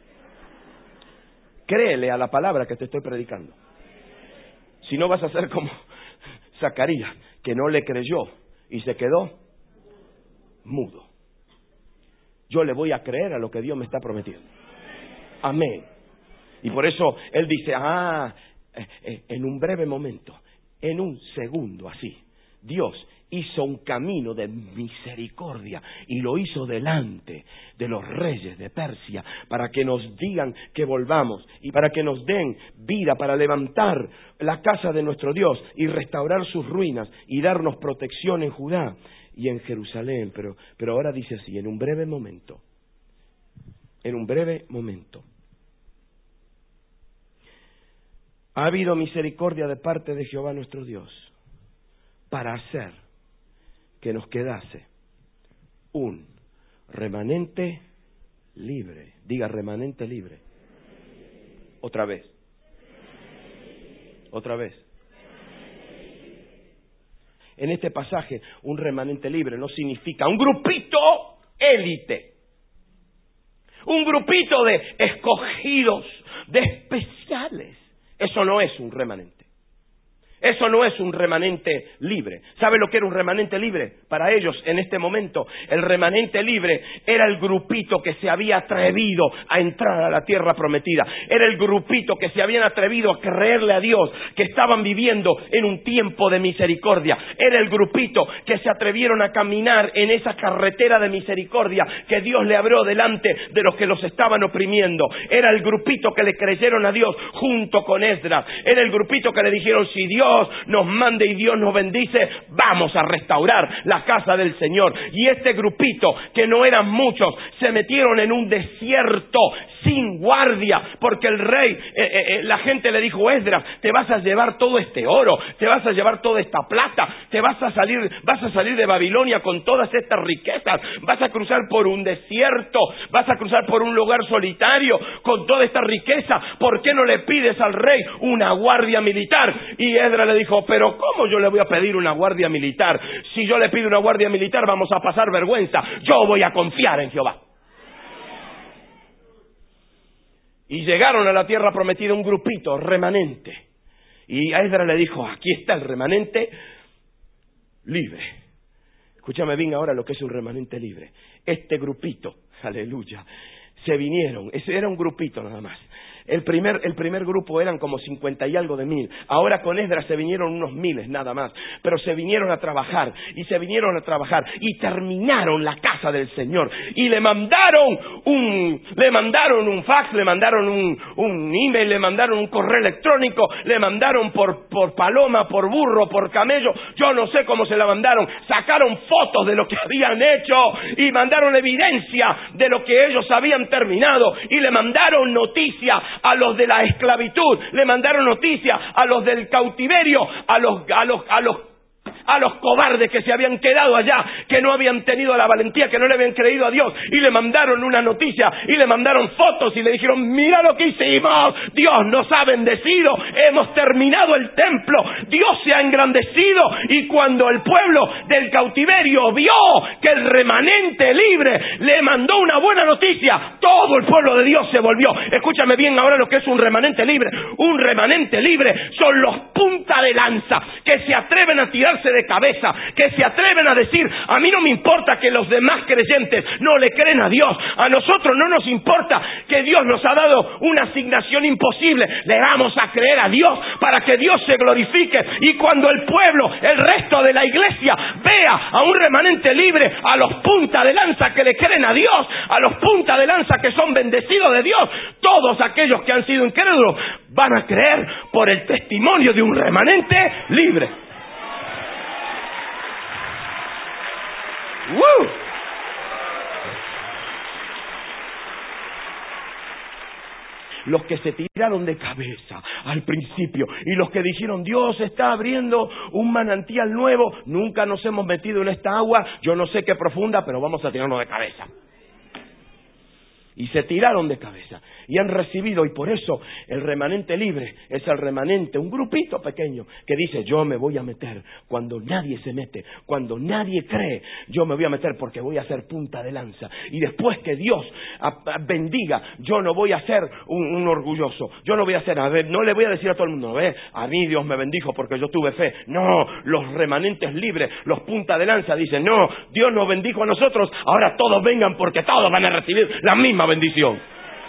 Créele a la palabra que te estoy predicando. Si no, vas a ser como Zacarías, que no le creyó y se quedó mudo. Yo le voy a creer a lo que Dios me está prometiendo. Amén. Y por eso él dice: ah, en un breve momento, en un segundo así, Dios hizo un camino de misericordia y lo hizo delante de los reyes de Persia para que nos digan que volvamos y para que nos den vida para levantar la casa de nuestro Dios y restaurar sus ruinas y darnos protección en Judá y en Jerusalén. Pero, pero ahora dice así: en un breve momento, en un breve momento, ha habido misericordia de parte de Jehová nuestro Dios para hacer que nos quedase un remanente libre. Diga: remanente libre. Otra vez. Otra vez. En este pasaje, un remanente libre no significa un grupito élite, un grupito de escogidos, de especiales. Eso no es un remanente. Eso no es un remanente libre. ¿Sabe lo que era un remanente libre? Para ellos, en este momento, el remanente libre era el grupito que se había atrevido a entrar a la tierra prometida. Era el grupito que se habían atrevido a creerle a Dios, que estaban viviendo en un tiempo de misericordia. Era el grupito que se atrevieron a caminar en esa carretera de misericordia que Dios le abrió delante de los que los estaban oprimiendo. Era el grupito que le creyeron a Dios junto con Esdras. Era el grupito que le dijeron: si Dios nos mande y Dios nos bendice, vamos a restaurar la casa del Señor. Y este grupito, que no eran muchos, se metieron en un desierto sin guardia, porque el rey, eh, eh, la gente le dijo: Esdras, te vas a llevar todo este oro, te vas a llevar toda esta plata, te vas a salir, vas a salir de Babilonia con todas estas riquezas, vas a cruzar por un desierto, vas a cruzar por un lugar solitario con toda esta riqueza. ¿Por qué no le pides al rey una guardia militar? Y Esdras le dijo: pero ¿cómo yo le voy a pedir una guardia militar? Si yo le pido una guardia militar vamos a pasar vergüenza. Yo voy a confiar en Jehová. Y llegaron a la tierra prometida un grupito remanente. Y a Esdras le dijo: aquí está el remanente libre. Escúchame bien ahora lo que es un remanente libre. Este grupito, aleluya, se vinieron. Ese era un grupito nada más. El primer, el primer grupo eran como cincuenta y algo de mil. Ahora con Esdras se vinieron unos miles nada más. Pero se vinieron a trabajar y se vinieron a trabajar y terminaron la casa del Señor. Y le mandaron un, le mandaron un fax, le mandaron un, un email, le mandaron un correo electrónico, le mandaron por, por paloma, por burro, por camello. Yo no sé cómo se la mandaron. Sacaron fotos de lo que habían hecho y mandaron evidencia de lo que ellos habían terminado. Y le mandaron noticias a los de la esclavitud, le mandaron noticias a los del cautiverio, a los, a los, a los, a los cobardes que se habían quedado allá, que no habían tenido la valentía, que no le habían creído a Dios, y le mandaron una noticia, y le mandaron fotos, y le dijeron, mira lo que hicimos, Dios nos ha bendecido, hemos terminado el templo, Dios se ha engrandecido. Y cuando el pueblo del cautiverio vio que el remanente libre le mandó una buena noticia, todo el pueblo de Dios se volvió. Escúchame bien ahora lo que es un remanente libre. Un remanente libre son los punta de lanza que se atreven a tirarse de cabeza, que se atreven a decir, a mí no me importa que los demás creyentes no le creen a Dios, a nosotros no nos importa que Dios nos ha dado una asignación imposible, le vamos a creer a Dios para que Dios se glorifique. Y cuando el pueblo, el resto de la iglesia vea a un remanente libre, a los punta de lanza que le creen a Dios, a los punta de lanza que son bendecidos de Dios, todos aquellos que han sido incrédulos van a creer por el testimonio de un remanente libre. ¡Woo! Los que se tiraron de cabeza al principio y los que dijeron, Dios está abriendo un manantial nuevo, nunca nos hemos metido en esta agua, yo no sé qué profunda, pero vamos a tirarnos de cabeza. Y se tiraron de cabeza y han recibido, y por eso el remanente libre es el remanente, un grupito pequeño que dice, yo me voy a meter cuando nadie se mete, cuando nadie cree, yo me voy a meter porque voy a ser punta de lanza. Y después que Dios bendiga, yo no voy a ser un, un orgulloso, yo no voy a ser, a ver, no le voy a decir a todo el mundo, ve, a mí Dios me bendijo porque yo tuve fe. No, los remanentes libres, los punta de lanza dicen, no, Dios nos bendijo a nosotros, ahora todos vengan porque todos van a recibir la misma bendición.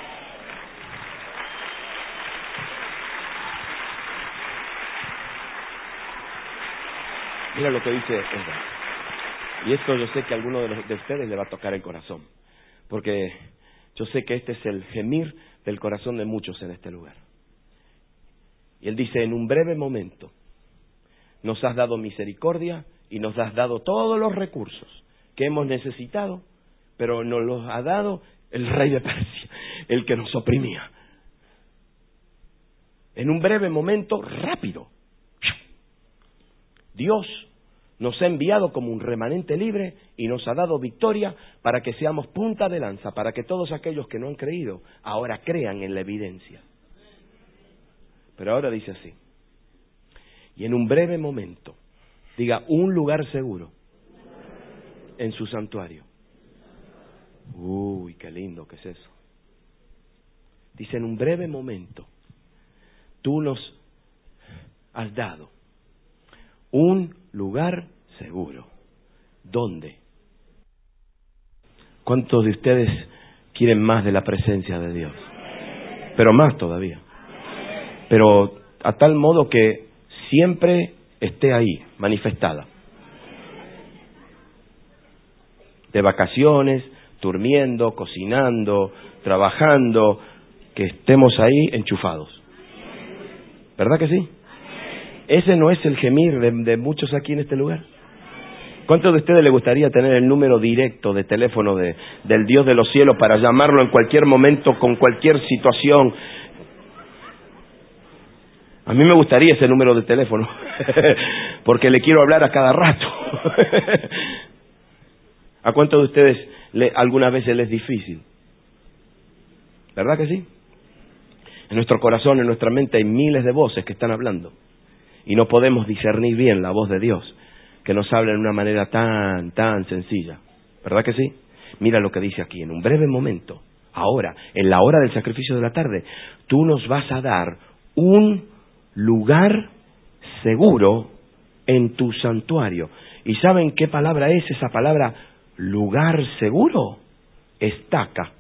Mira lo que dice Edgar. Y esto yo sé que a alguno de, los, de ustedes le va a tocar el corazón, porque yo sé que este es el gemir del corazón de muchos en este lugar. Y él dice, en un breve momento nos has dado misericordia y nos has dado todos los recursos que hemos necesitado, pero nos los ha dado el rey de Persia, el que nos oprimía. En un breve momento, rápido, Dios nos ha enviado como un remanente libre y nos ha dado victoria para que seamos punta de lanza, para que todos aquellos que no han creído ahora crean en la evidencia. Pero ahora dice así, y en un breve momento, diga, un lugar seguro en su santuario. Uy, qué lindo que es eso. Dice, en un breve momento, tú nos has dado un lugar seguro. ¿Dónde? ¿Cuántos de ustedes quieren más de la presencia de Dios? Pero más todavía. Pero a tal modo que siempre esté ahí, manifestada. De vacaciones, durmiendo, cocinando, trabajando, que estemos ahí enchufados. ¿Verdad que sí? ¿Ese no es el gemir de, de muchos aquí en este lugar? ¿Cuántos de ustedes les gustaría tener el número directo de teléfono de, del Dios de los cielos para llamarlo en cualquier momento, con cualquier situación? A mí me gustaría ese número de teléfono, porque le quiero hablar a cada rato. ¿A cuántos de ustedes le, algunas veces les es difícil? ¿Verdad que sí? En nuestro corazón, en nuestra mente hay miles de voces que están hablando y no podemos discernir bien la voz de Dios que nos habla de una manera tan, tan sencilla. ¿Verdad que sí? Mira lo que dice aquí, en un breve momento, ahora, en la hora del sacrificio de la tarde, tú nos vas a dar un lugar seguro en tu santuario. ¿Y saben qué palabra es esa palabra lugar seguro? Estaca.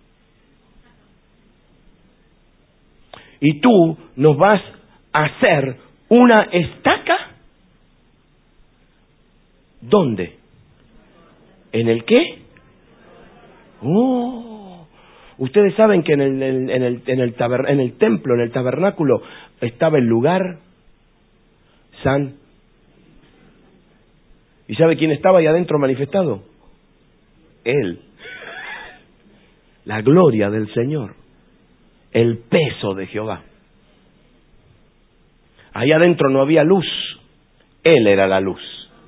Y tú nos vas a hacer una estaca. ¿Dónde? ¿En el qué? Oh, ustedes saben que en el, en el, en el, taber, en el templo, en el tabernáculo, estaba el lugar san. ¿Y sabe quién estaba ahí adentro manifestado? Él. La gloria del Señor. El peso de Jehová. Ahí adentro no había luz. Él era la luz.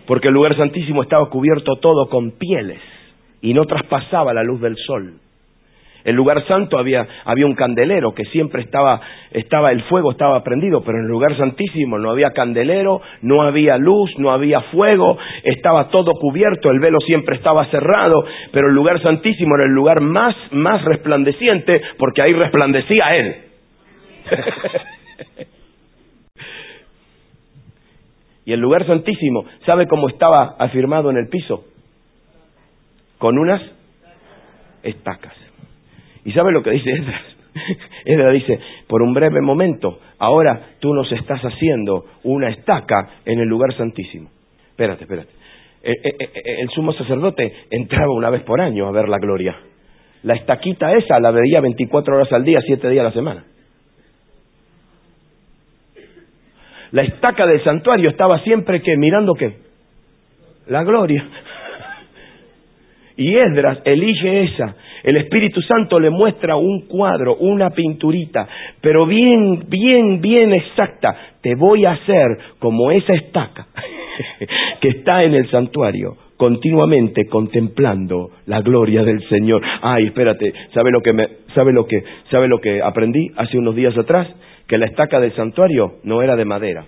Porque el lugar santísimo estaba cubierto todo con pieles y no traspasaba la luz del sol. El lugar santo había, había un candelero que siempre estaba, estaba, el fuego estaba prendido, pero en el lugar santísimo no había candelero, no había luz, no había fuego, estaba todo cubierto, el velo siempre estaba cerrado, pero el lugar santísimo era el lugar más, más resplandeciente, porque ahí resplandecía Él. Y el lugar santísimo, ¿sabe cómo estaba afirmado en el piso? Con unas estacas. ¿Y sabe lo que dice Esdras? Esdras dice, por un breve momento, ahora tú nos estás haciendo una estaca en el lugar santísimo. Espérate, espérate. El, el, el sumo sacerdote entraba una vez por año a ver la gloria. La estaquita esa la veía veinticuatro horas al día, siete días a la semana. La estaca del santuario estaba siempre, ¿qué? Mirando, ¿qué? La gloria. Y Esdras elige esa. El Espíritu Santo le muestra un cuadro, una pinturita, pero bien, bien, bien exacta. Te voy a hacer como esa estaca que está en el santuario, continuamente contemplando la gloria del Señor. Ay, espérate, ¿sabe lo que me, sabe lo que, sabe lo que aprendí hace unos días atrás? Que la estaca del santuario no era de madera.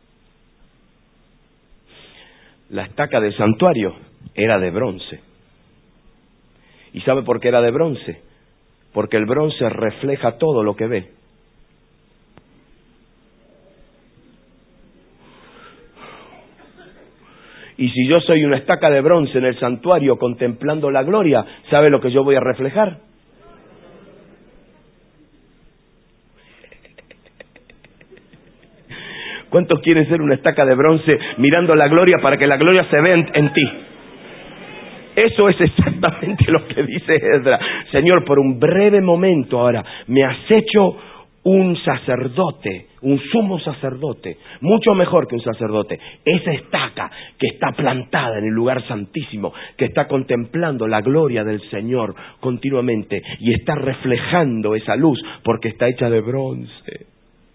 La estaca del santuario era de bronce. ¿Y sabe por qué era de bronce? Porque el bronce refleja todo lo que ve. Y si yo soy una estaca de bronce en el santuario contemplando la gloria, ¿sabe lo que yo voy a reflejar? ¿Cuántos quieren ser una estaca de bronce mirando la gloria para que la gloria se vea en, en ti? Eso es exactamente lo que dice Esdras. Señor, por un breve momento ahora me has hecho un sacerdote, un sumo sacerdote, mucho mejor que un sacerdote. Esa estaca que está plantada en el lugar santísimo, que está contemplando la gloria del Señor continuamente y está reflejando esa luz porque está hecha de bronce.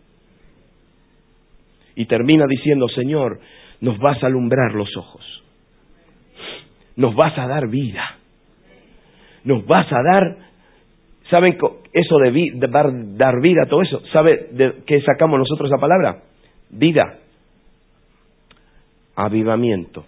Y termina diciendo, Señor, nos vas a alumbrar los ojos. Nos vas a dar vida. Nos vas a dar, ¿saben eso de, vi, de dar, dar vida, todo eso? ¿Sabe de qué sacamos nosotros esa palabra? Vida. Avivamiento.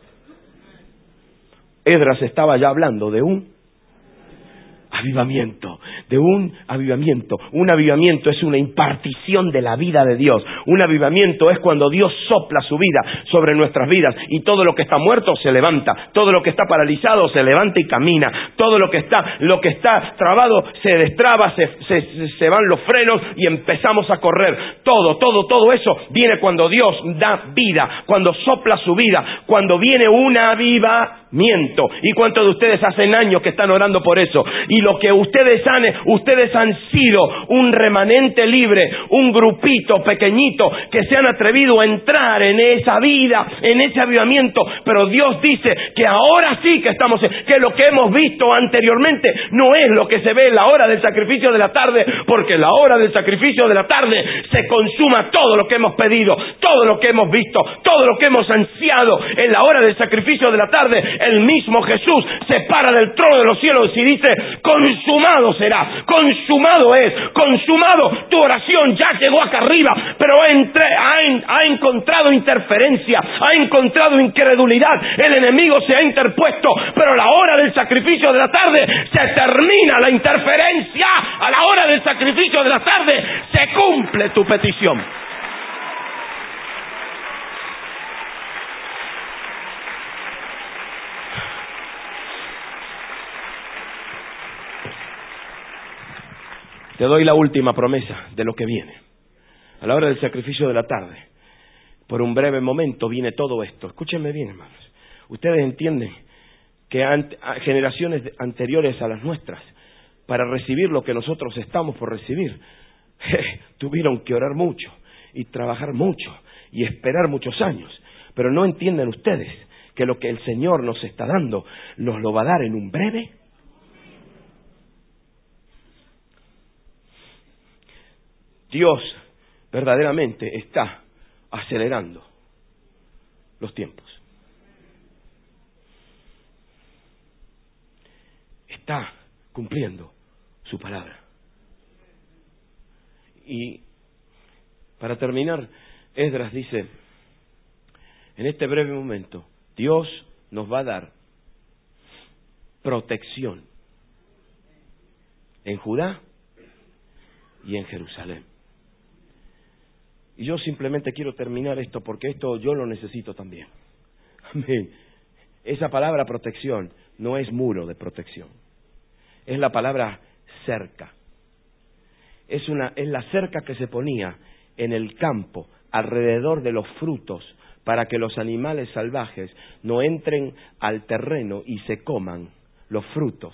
Esdras estaba ya hablando de un avivamiento, de un avivamiento. Un avivamiento es una impartición de la vida de Dios. Un avivamiento es cuando Dios sopla su vida sobre nuestras vidas y todo lo que está muerto se levanta, todo lo que está paralizado se levanta y camina, todo lo que está, lo que está trabado se destraba, se, se, se van los frenos y empezamos a correr. Todo, todo, todo eso viene cuando Dios da vida, cuando sopla su vida, cuando viene un avivamiento. ¿Y cuántos de ustedes hacen años que están orando por eso? Y lo que ustedes han, ustedes han sido un remanente libre, un grupito pequeñito que se han atrevido a entrar en esa vida, en ese avivamiento. Pero Dios dice que ahora sí que estamos, que lo que hemos visto anteriormente no es lo que se ve en la hora del sacrificio de la tarde, porque en la hora del sacrificio de la tarde se consuma todo lo que hemos pedido, todo lo que hemos visto, todo lo que hemos ansiado. En la hora del sacrificio de la tarde, el mismo Jesús se para del trono de los cielos y dice, consumado será, consumado es, consumado, tu oración ya llegó acá arriba, pero entre, ha, en, ha encontrado interferencia, ha encontrado incredulidad, el enemigo se ha interpuesto, pero a la hora del sacrificio de la tarde se termina la interferencia, a la hora del sacrificio de la tarde se cumple tu petición. Te doy la última promesa de lo que viene. A la hora del sacrificio de la tarde, por un breve momento viene todo esto. Escúchenme bien, hermanos. Ustedes entienden que ante, generaciones anteriores a las nuestras, para recibir lo que nosotros estamos por recibir, je, tuvieron que orar mucho y trabajar mucho y esperar muchos años. Pero no entienden ustedes que lo que el Señor nos está dando, nos lo va a dar en un breve. Dios verdaderamente está acelerando los tiempos. está cumpliendo su palabra. Y para terminar, Esdras dice, en este breve momento, Dios nos va a dar protección en Judá y en Jerusalén. Y yo simplemente quiero terminar esto porque esto yo lo necesito también. Amén. Esa palabra protección no es muro de protección. Es la palabra cerca. Es una, es la cerca que se ponía en el campo alrededor de los frutos para que los animales salvajes no entren al terreno y se coman los frutos.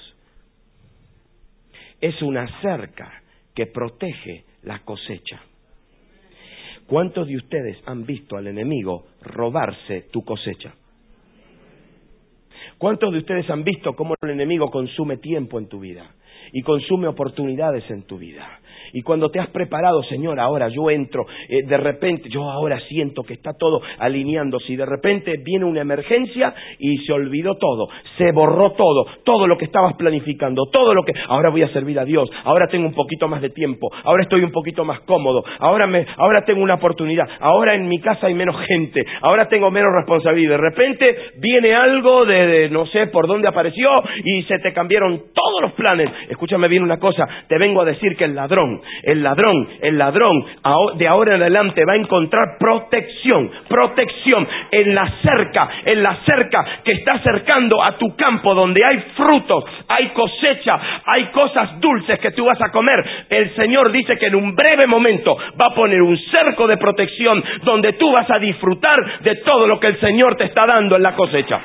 Es una cerca que protege la cosecha. ¿Cuántos de ustedes han visto al enemigo robarse tu cosecha? ¿Cuántos de ustedes han visto cómo el enemigo consume tiempo en tu vida y consume oportunidades en tu vida? Y cuando te has preparado, Señor, ahora yo entro, eh, de repente, yo ahora siento que está todo alineándose y de repente viene una emergencia y se olvidó todo, se borró todo, todo lo que estabas planificando, todo lo que, ahora voy a servir a Dios, ahora tengo un poquito más de tiempo, ahora estoy un poquito más cómodo, ahora me, ahora tengo una oportunidad, ahora en mi casa hay menos gente, ahora tengo menos responsabilidad, de repente viene algo de, de no sé por dónde apareció y se te cambiaron todos los planes. Escúchame bien una cosa, te vengo a decir que el ladrón El ladrón, el ladrón de ahora en adelante va a encontrar protección, protección en la cerca, en la cerca que está acercando a tu campo donde hay frutos, hay cosecha, hay cosas dulces que tú vas a comer. El Señor dice que en un breve momento va a poner un cerco de protección donde tú vas a disfrutar de todo lo que el Señor te está dando en la cosecha.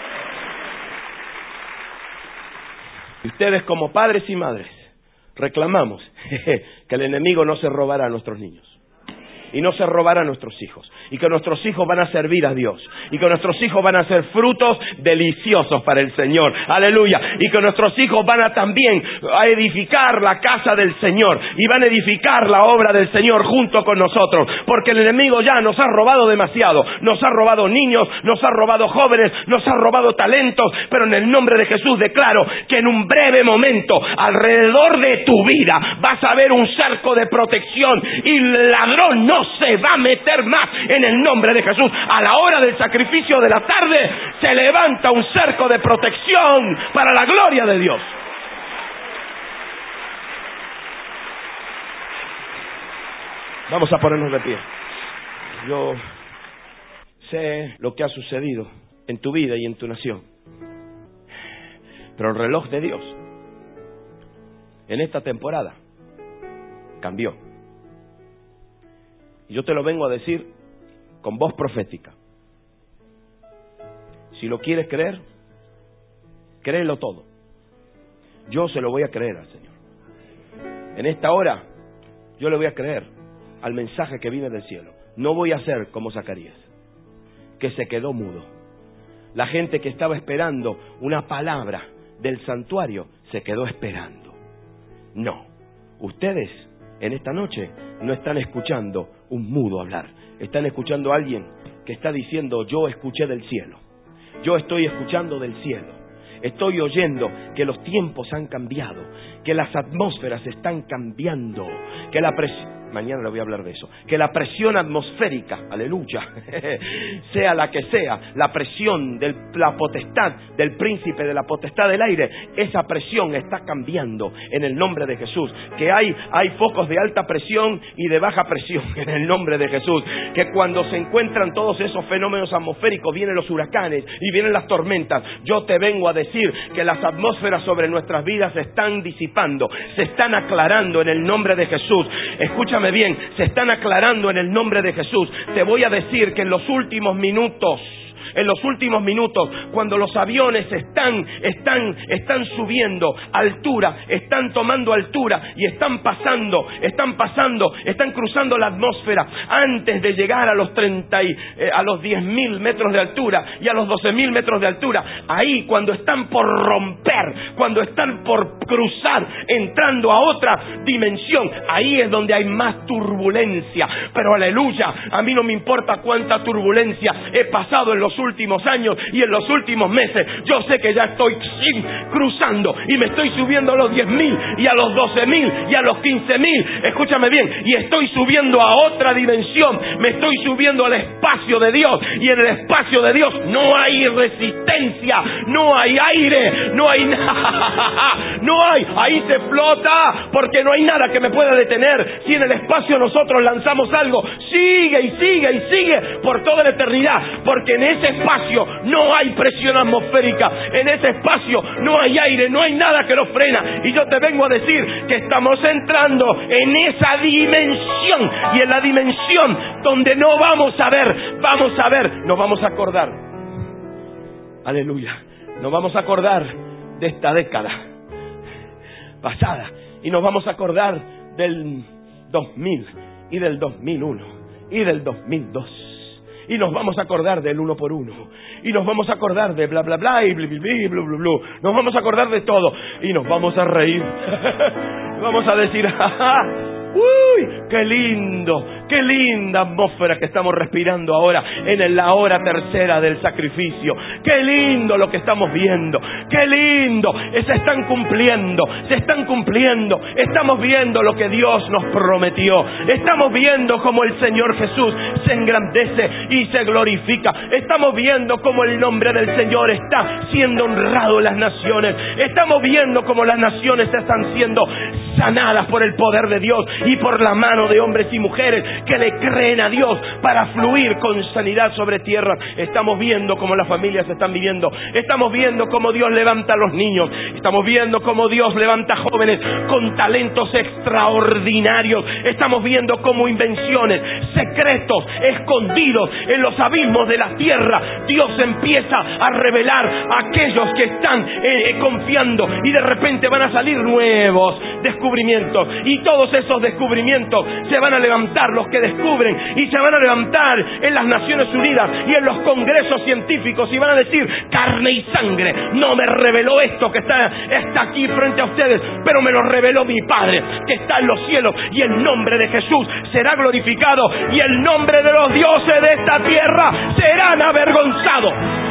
Y ustedes como padres y madres reclamamos que el enemigo no se robará a nuestros niños y no se robará a nuestros hijos y que nuestros hijos van a servir a Dios y que nuestros hijos van a ser frutos deliciosos para el Señor, aleluya, y que nuestros hijos van a también a edificar la casa del Señor y van a edificar la obra del Señor junto con nosotros, porque el enemigo ya nos ha robado demasiado, nos ha robado niños, nos ha robado jóvenes, nos ha robado talentos, pero en el nombre de Jesús declaro que en un breve momento alrededor de tu vida vas a ver un cerco de protección y el ladrón no se va a meter más en el nombre de Jesús. A la hora del sacrificio de la tarde se levanta un cerco de protección para la gloria de Dios. Vamos a ponernos de pie. Yo sé lo que ha sucedido en tu vida y en tu nación, pero el reloj de Dios en esta temporada cambió. Y yo te lo vengo a decir con voz profética. Si lo quieres creer, créelo todo. Yo se lo voy a creer al Señor. En esta hora, yo le voy a creer al mensaje que viene del cielo. No voy a ser como Zacarías, que se quedó mudo. La gente que estaba esperando una palabra del santuario, se quedó esperando. No, ustedes en esta noche no están escuchando un mudo hablar, están escuchando a alguien que está diciendo: yo escuché del cielo, yo estoy escuchando del cielo, estoy oyendo que los tiempos han cambiado, que las atmósferas están cambiando, que la presión, mañana le voy a hablar de eso, que la presión atmosférica, aleluya, sea la que sea, la presión de la potestad del príncipe de la potestad del aire, esa presión está cambiando en el nombre de Jesús, que hay, hay focos de alta presión y de baja presión en el nombre de Jesús, que cuando se encuentran todos esos fenómenos atmosféricos, vienen los huracanes y vienen las tormentas. Yo te vengo a decir que las atmósferas sobre nuestras vidas se están disipando, se están aclarando en el nombre de Jesús. Escúchame bien, se están aclarando en el nombre de Jesús. Te voy a decir que en los últimos minutos, en los últimos minutos, cuando los aviones están, están, están subiendo altura, están tomando altura y están pasando, están pasando, están cruzando la atmósfera antes de llegar a los treinta y, eh, a los diez mil metros de altura y a los doce mil metros de altura. Ahí, cuando están por romper, cuando están por cruzar, entrando a otra dimensión, ahí es donde hay más turbulencia. Pero aleluya, a mí no me importa cuánta turbulencia he pasado en los últimos últimos años y en los últimos meses. Yo sé que ya estoy cruzando y me estoy subiendo a los diez mil y a los doce mil y a los quince mil. Escúchame bien, y estoy subiendo a otra dimensión. Me estoy subiendo al espacio de Dios, y en el espacio de Dios no hay resistencia, no hay aire, no hay nada, no hay, ahí se flota, porque no hay nada que me pueda detener. Si en el espacio nosotros lanzamos algo, sigue y sigue y sigue por toda la eternidad, porque en ese espacio no hay presión atmosférica, en ese espacio no hay aire, no hay nada que lo frena. Y yo te vengo a decir que estamos entrando en esa dimensión, y en la dimensión donde no vamos a ver, vamos a ver, nos vamos a acordar, aleluya, nos vamos a acordar de esta década pasada, y nos vamos a acordar del dos mil y del dos mil uno y del dos mil dos, y nos vamos a acordar del uno por uno, y nos vamos a acordar de bla bla bla y bla bla bla, bla, bla, bla. Nos vamos a acordar de todo y nos vamos a reír. Vamos a decir, ¡ja! ¡Uy! ¡Qué lindo! ¡Qué linda atmósfera que estamos respirando ahora en la hora tercera del sacrificio! ¡Qué lindo lo que estamos viendo! ¡Qué lindo! Se están cumpliendo, se están cumpliendo. Estamos viendo lo que Dios nos prometió. Estamos viendo cómo el Señor Jesús se engrandece y se glorifica. Estamos viendo cómo el nombre del Señor está siendo honrado en las naciones. Estamos viendo cómo las naciones están siendo sanadas por el poder de Dios y por la mano de hombres y mujeres que le creen a Dios para fluir con sanidad sobre tierra. Estamos viendo cómo las familias están viviendo. Estamos viendo cómo Dios levanta a los niños. Estamos viendo cómo Dios levanta jóvenes con talentos extraordinarios. Estamos viendo cómo invenciones, secretos escondidos en los abismos de la tierra, Dios empieza a revelar a aquellos que están eh, confiando, y de repente van a salir nuevos descubrimientos, y todos esos descubrimientos se van a levantar, los que descubren, y se van a levantar en las Naciones Unidas y en los congresos científicos, y van a decir: carne y sangre no me reveló esto que está, está aquí frente a ustedes, pero me lo reveló mi Padre que está en los cielos, y el nombre de Jesús será glorificado, y el nombre de los dioses de esta tierra serán avergonzados.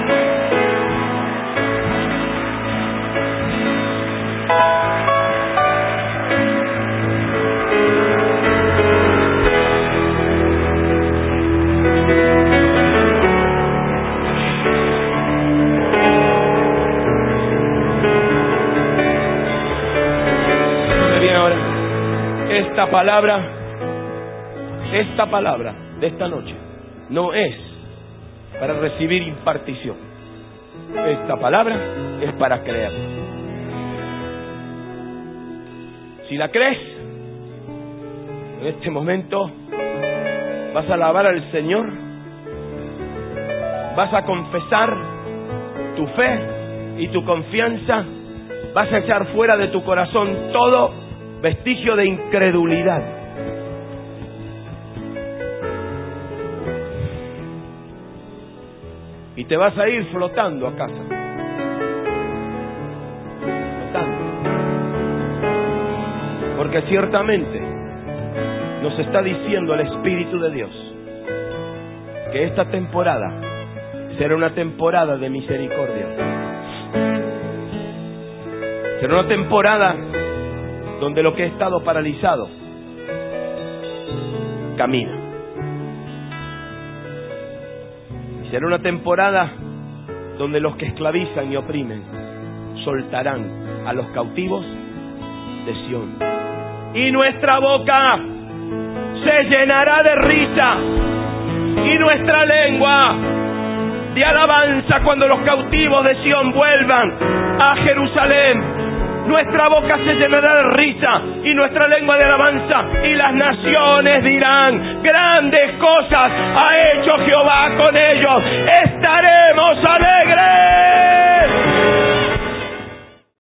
Bien, ahora, esta palabra, esta palabra de esta noche no es para recibir impartición. Esta palabra es para creer. Si la crees, en este momento vas a alabar al Señor, vas a confesar tu fe y tu confianza, vas a echar fuera de tu corazón todo vestigio de incredulidad. Y te vas a ir flotando a casa. Flotando. Porque ciertamente nos está diciendo el Espíritu de Dios que esta temporada será una temporada de misericordia. Será una temporada donde lo que ha estado paralizado camina. Será una temporada donde los que esclavizan y oprimen soltarán a los cautivos de Sión. Y nuestra boca se llenará de risa, y nuestra lengua de alabanza cuando los cautivos de Sión vuelvan a Jerusalén. Nuestra boca se llenará de risa y nuestra lengua de alabanza, y las naciones dirán: grandes cosas ha hecho Jehová con ellos, estaremos alegres.